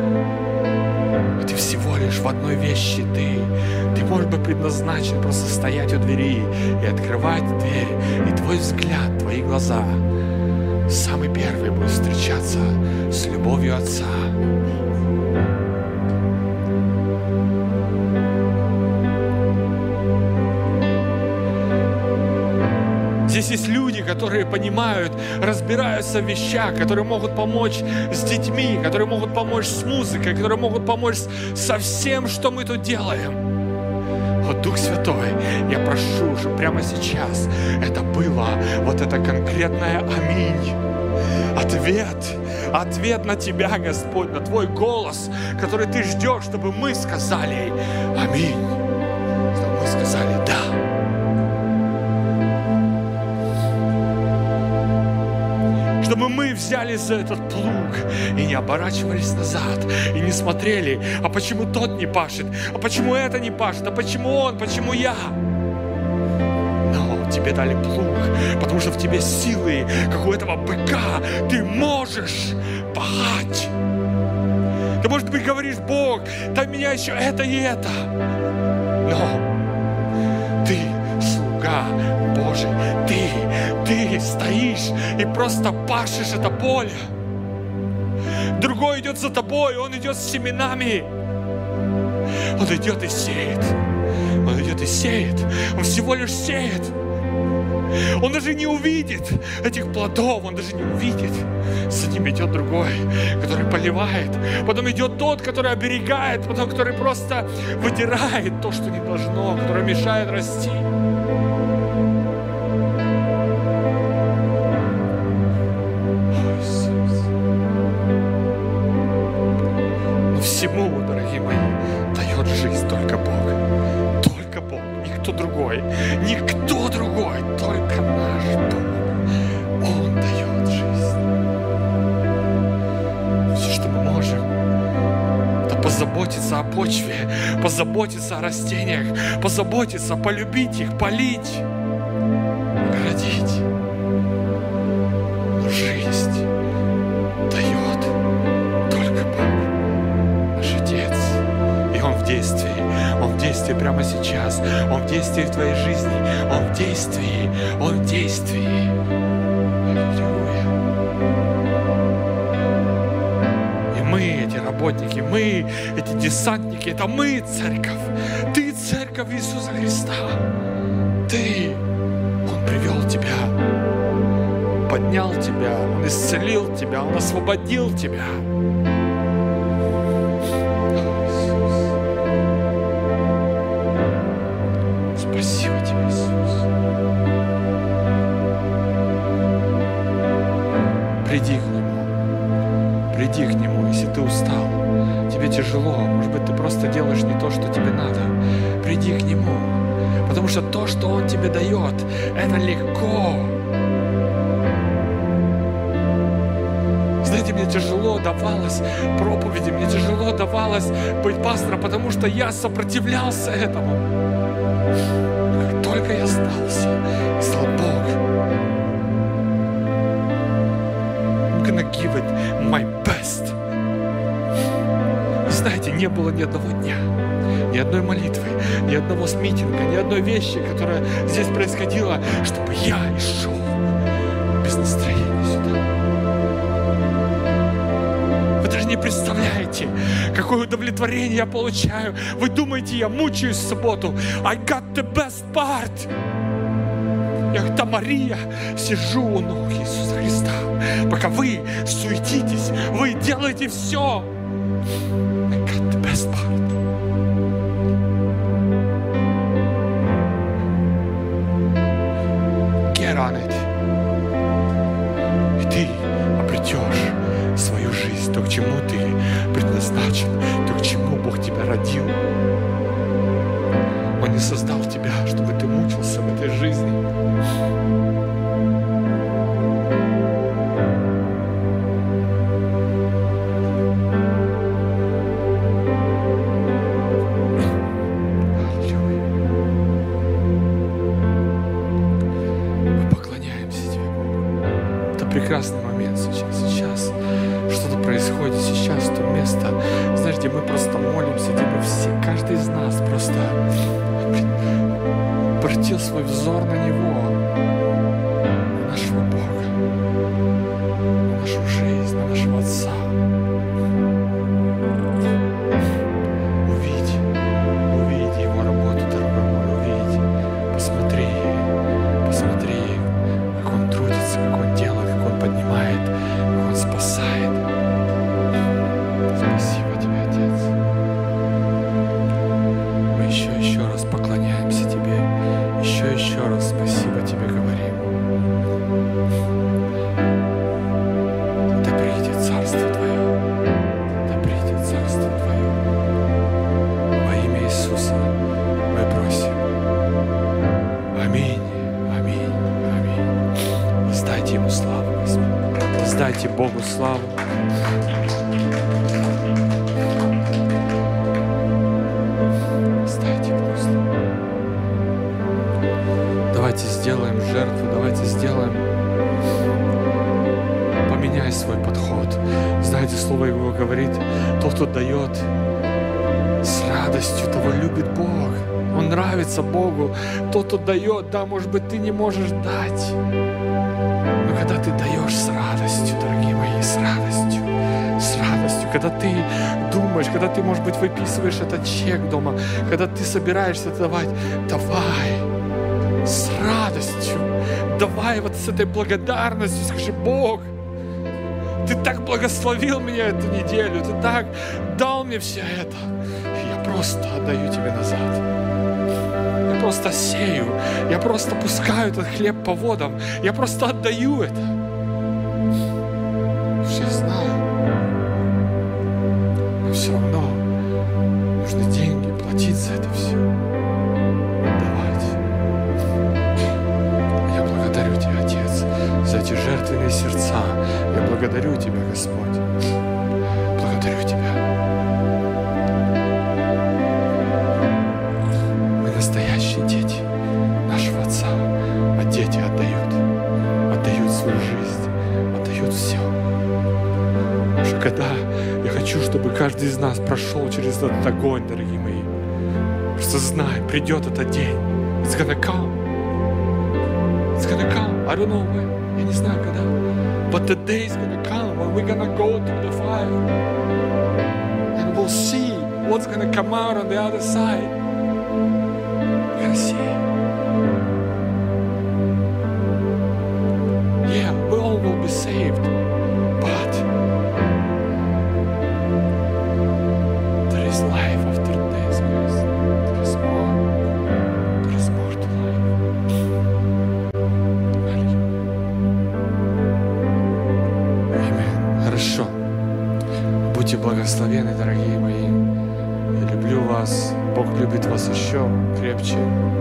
И Ты всего лишь в одной вещи, Ты. Ты, может быть, предназначен просто стоять у двери и открывать дверь. И Твой взгляд, Твои глаза самый первый будет встречаться с любовью Отца. Здесь есть люди, которые понимают, разбираются в вещах, которые могут помочь с детьми, которые могут помочь с музыкой, которые могут помочь со всем, что мы тут делаем. Вот, Дух Святой, я прошу, чтобы прямо сейчас это было вот это конкретное аминь. Ответ, ответ на Тебя, Господь, на Твой голос, который Ты ждешь, чтобы мы сказали аминь, чтобы мы сказали да. Чтобы мы взяли за этот плуг и не оборачивались назад, и не смотрели, а почему тот не пашет, а почему это не пашет, а почему он, почему я. Но Тебе дали плуг, потому что в Тебе силы, как у этого быка, Ты можешь пахать. Ты, может быть, говоришь: Бог, дай меня еще это и это. Но Ты слуга Божий, Ты, Ты стоишь и просто пашешь это поле. Другой идет за тобой, он идет с семенами. Он идет и сеет. Он идет и сеет. Он всего лишь сеет. Он даже не увидит этих плодов, он даже не увидит. За ним идет другой, который поливает. Потом идет тот, который оберегает, потом который просто выдирает то, что не должно, который мешает расти. Всему, дорогие мои, дает жизнь только Бог. Только Бог, никто другой. Никто другой, только наш Бог. Он дает жизнь. Все, что мы можем, это позаботиться о почве, позаботиться о растениях, позаботиться, полюбить их, полить, оградить. Но жизнь дает только Бог. Он в действии, Он в действии прямо сейчас, Он в действии в твоей жизни, Он в действии, Он в действии. Аллилуйя. И мы, эти работники, мы, эти десантники, это мы, церковь. Ты, церковь Иисуса Христа. Ты, Он привел тебя, поднял тебя, Он исцелил тебя, Он освободил тебя. Спасибо Тебе, Иисус. Приди к Нему. Приди к Нему, если ты устал, тебе тяжело, может быть, ты просто делаешь не то, что тебе надо. Приди к Нему, потому что то, что Он тебе дает, это легко. Знаете, мне тяжело давалось проповеди, мне тяжело давалось быть пастором, потому что я сопротивлялся этому. Как только я сдался, и сказал: Бог, I'm gonna give it my best. знаете, не было ни одного дня, ни одной молитвы, ни одного митинга, ни одной вещи, которая здесь происходила, чтобы я и шел без настроения сюда. Вы даже не представляете, какое удовлетворение я получаю. Вы думаете, я мучаюсь в субботу? I got the best part. Я как та Мария сижу у ног Иисуса Христа, пока вы суетитесь, вы делаете все. I got the best part. Get on it. И ты обретешь свою жизнь, то, к чему ты предназначен, то, к чему Бог тебя родил. Он не создал тебя, чтобы ты мучился в этой жизни. Прекрасный момент сейчас. Сейчас что-то происходит. Сейчас то место, знаете, мы просто молимся, где мы все, каждый из нас просто обратил свой взор на Него, на нашего Бога, на нашу жизнь, на нашего Отца. Увидь, увидь Его работу, дорогой мой, увидь, посмотри, посмотри, как Он трудится, как Он делает, поднимает, Он спасает. Спасибо Тебе, Отец. Мы еще еще раз поклоняемся Тебе, еще еще раз спасибо Тебе говорим. Да придет Царство Твое, да придет Царство Твое. Во имя Иисуса мы просим. Аминь, аминь, аминь. Воздайте Ему славу, Господи. Воздайте Богу славу. Воздайте Богу славу. Давайте сделаем жертву, давайте сделаем. Поменяй свой подход. Знаете, Слово Его говорит, тот, кто дает с радостью, того любит Бог. Он нравится Богу. Тот, кто дает, да, может быть, ты не можешь дать. Но когда ты даешь с радостью, дорогие мои, с радостью, с радостью, когда ты думаешь, когда ты, может быть, выписываешь этот чек дома, когда ты собираешься давать, давай с радостью, давай вот с этой благодарностью, скажи: Бог, Ты так благословил меня эту неделю, Ты так дал мне все это, и я просто отдаю Тебе назад. Я просто сею, я просто пускаю этот хлеб по водам, я просто отдаю это. Я знаю, но все равно нужны деньги, платить за это все, отдавать. Я благодарю Тебя, Отец, за эти жертвенные сердца. Я благодарю Тебя, Господь. Благодарю Тебя. Настоящие дети нашего Отца, а дети отдают, отдают свою жизнь, отдают все. Потому что когда я хочу, чтобы каждый из нас прошел через этот огонь, дорогие мои, просто знай, придет этот день. It's gonna come. It's gonna come. I don't know when. Я не знаю когда. But the day is gonna come when we're gonna go through the fire. And we'll see what's gonna come out on the other side. See. Yeah, we all will be saved, but there is life after death, guys. There is more. There is more to life. Аминь. Хорошо. Будьте благословенны, дорогие мои. Я люблю вас. Бог любит вас еще крепче.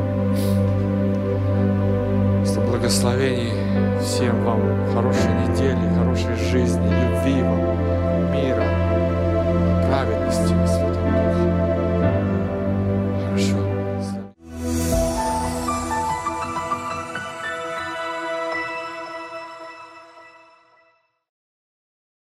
Что благословений всем вам, хорошей недели, хорошей жизни, любви вам.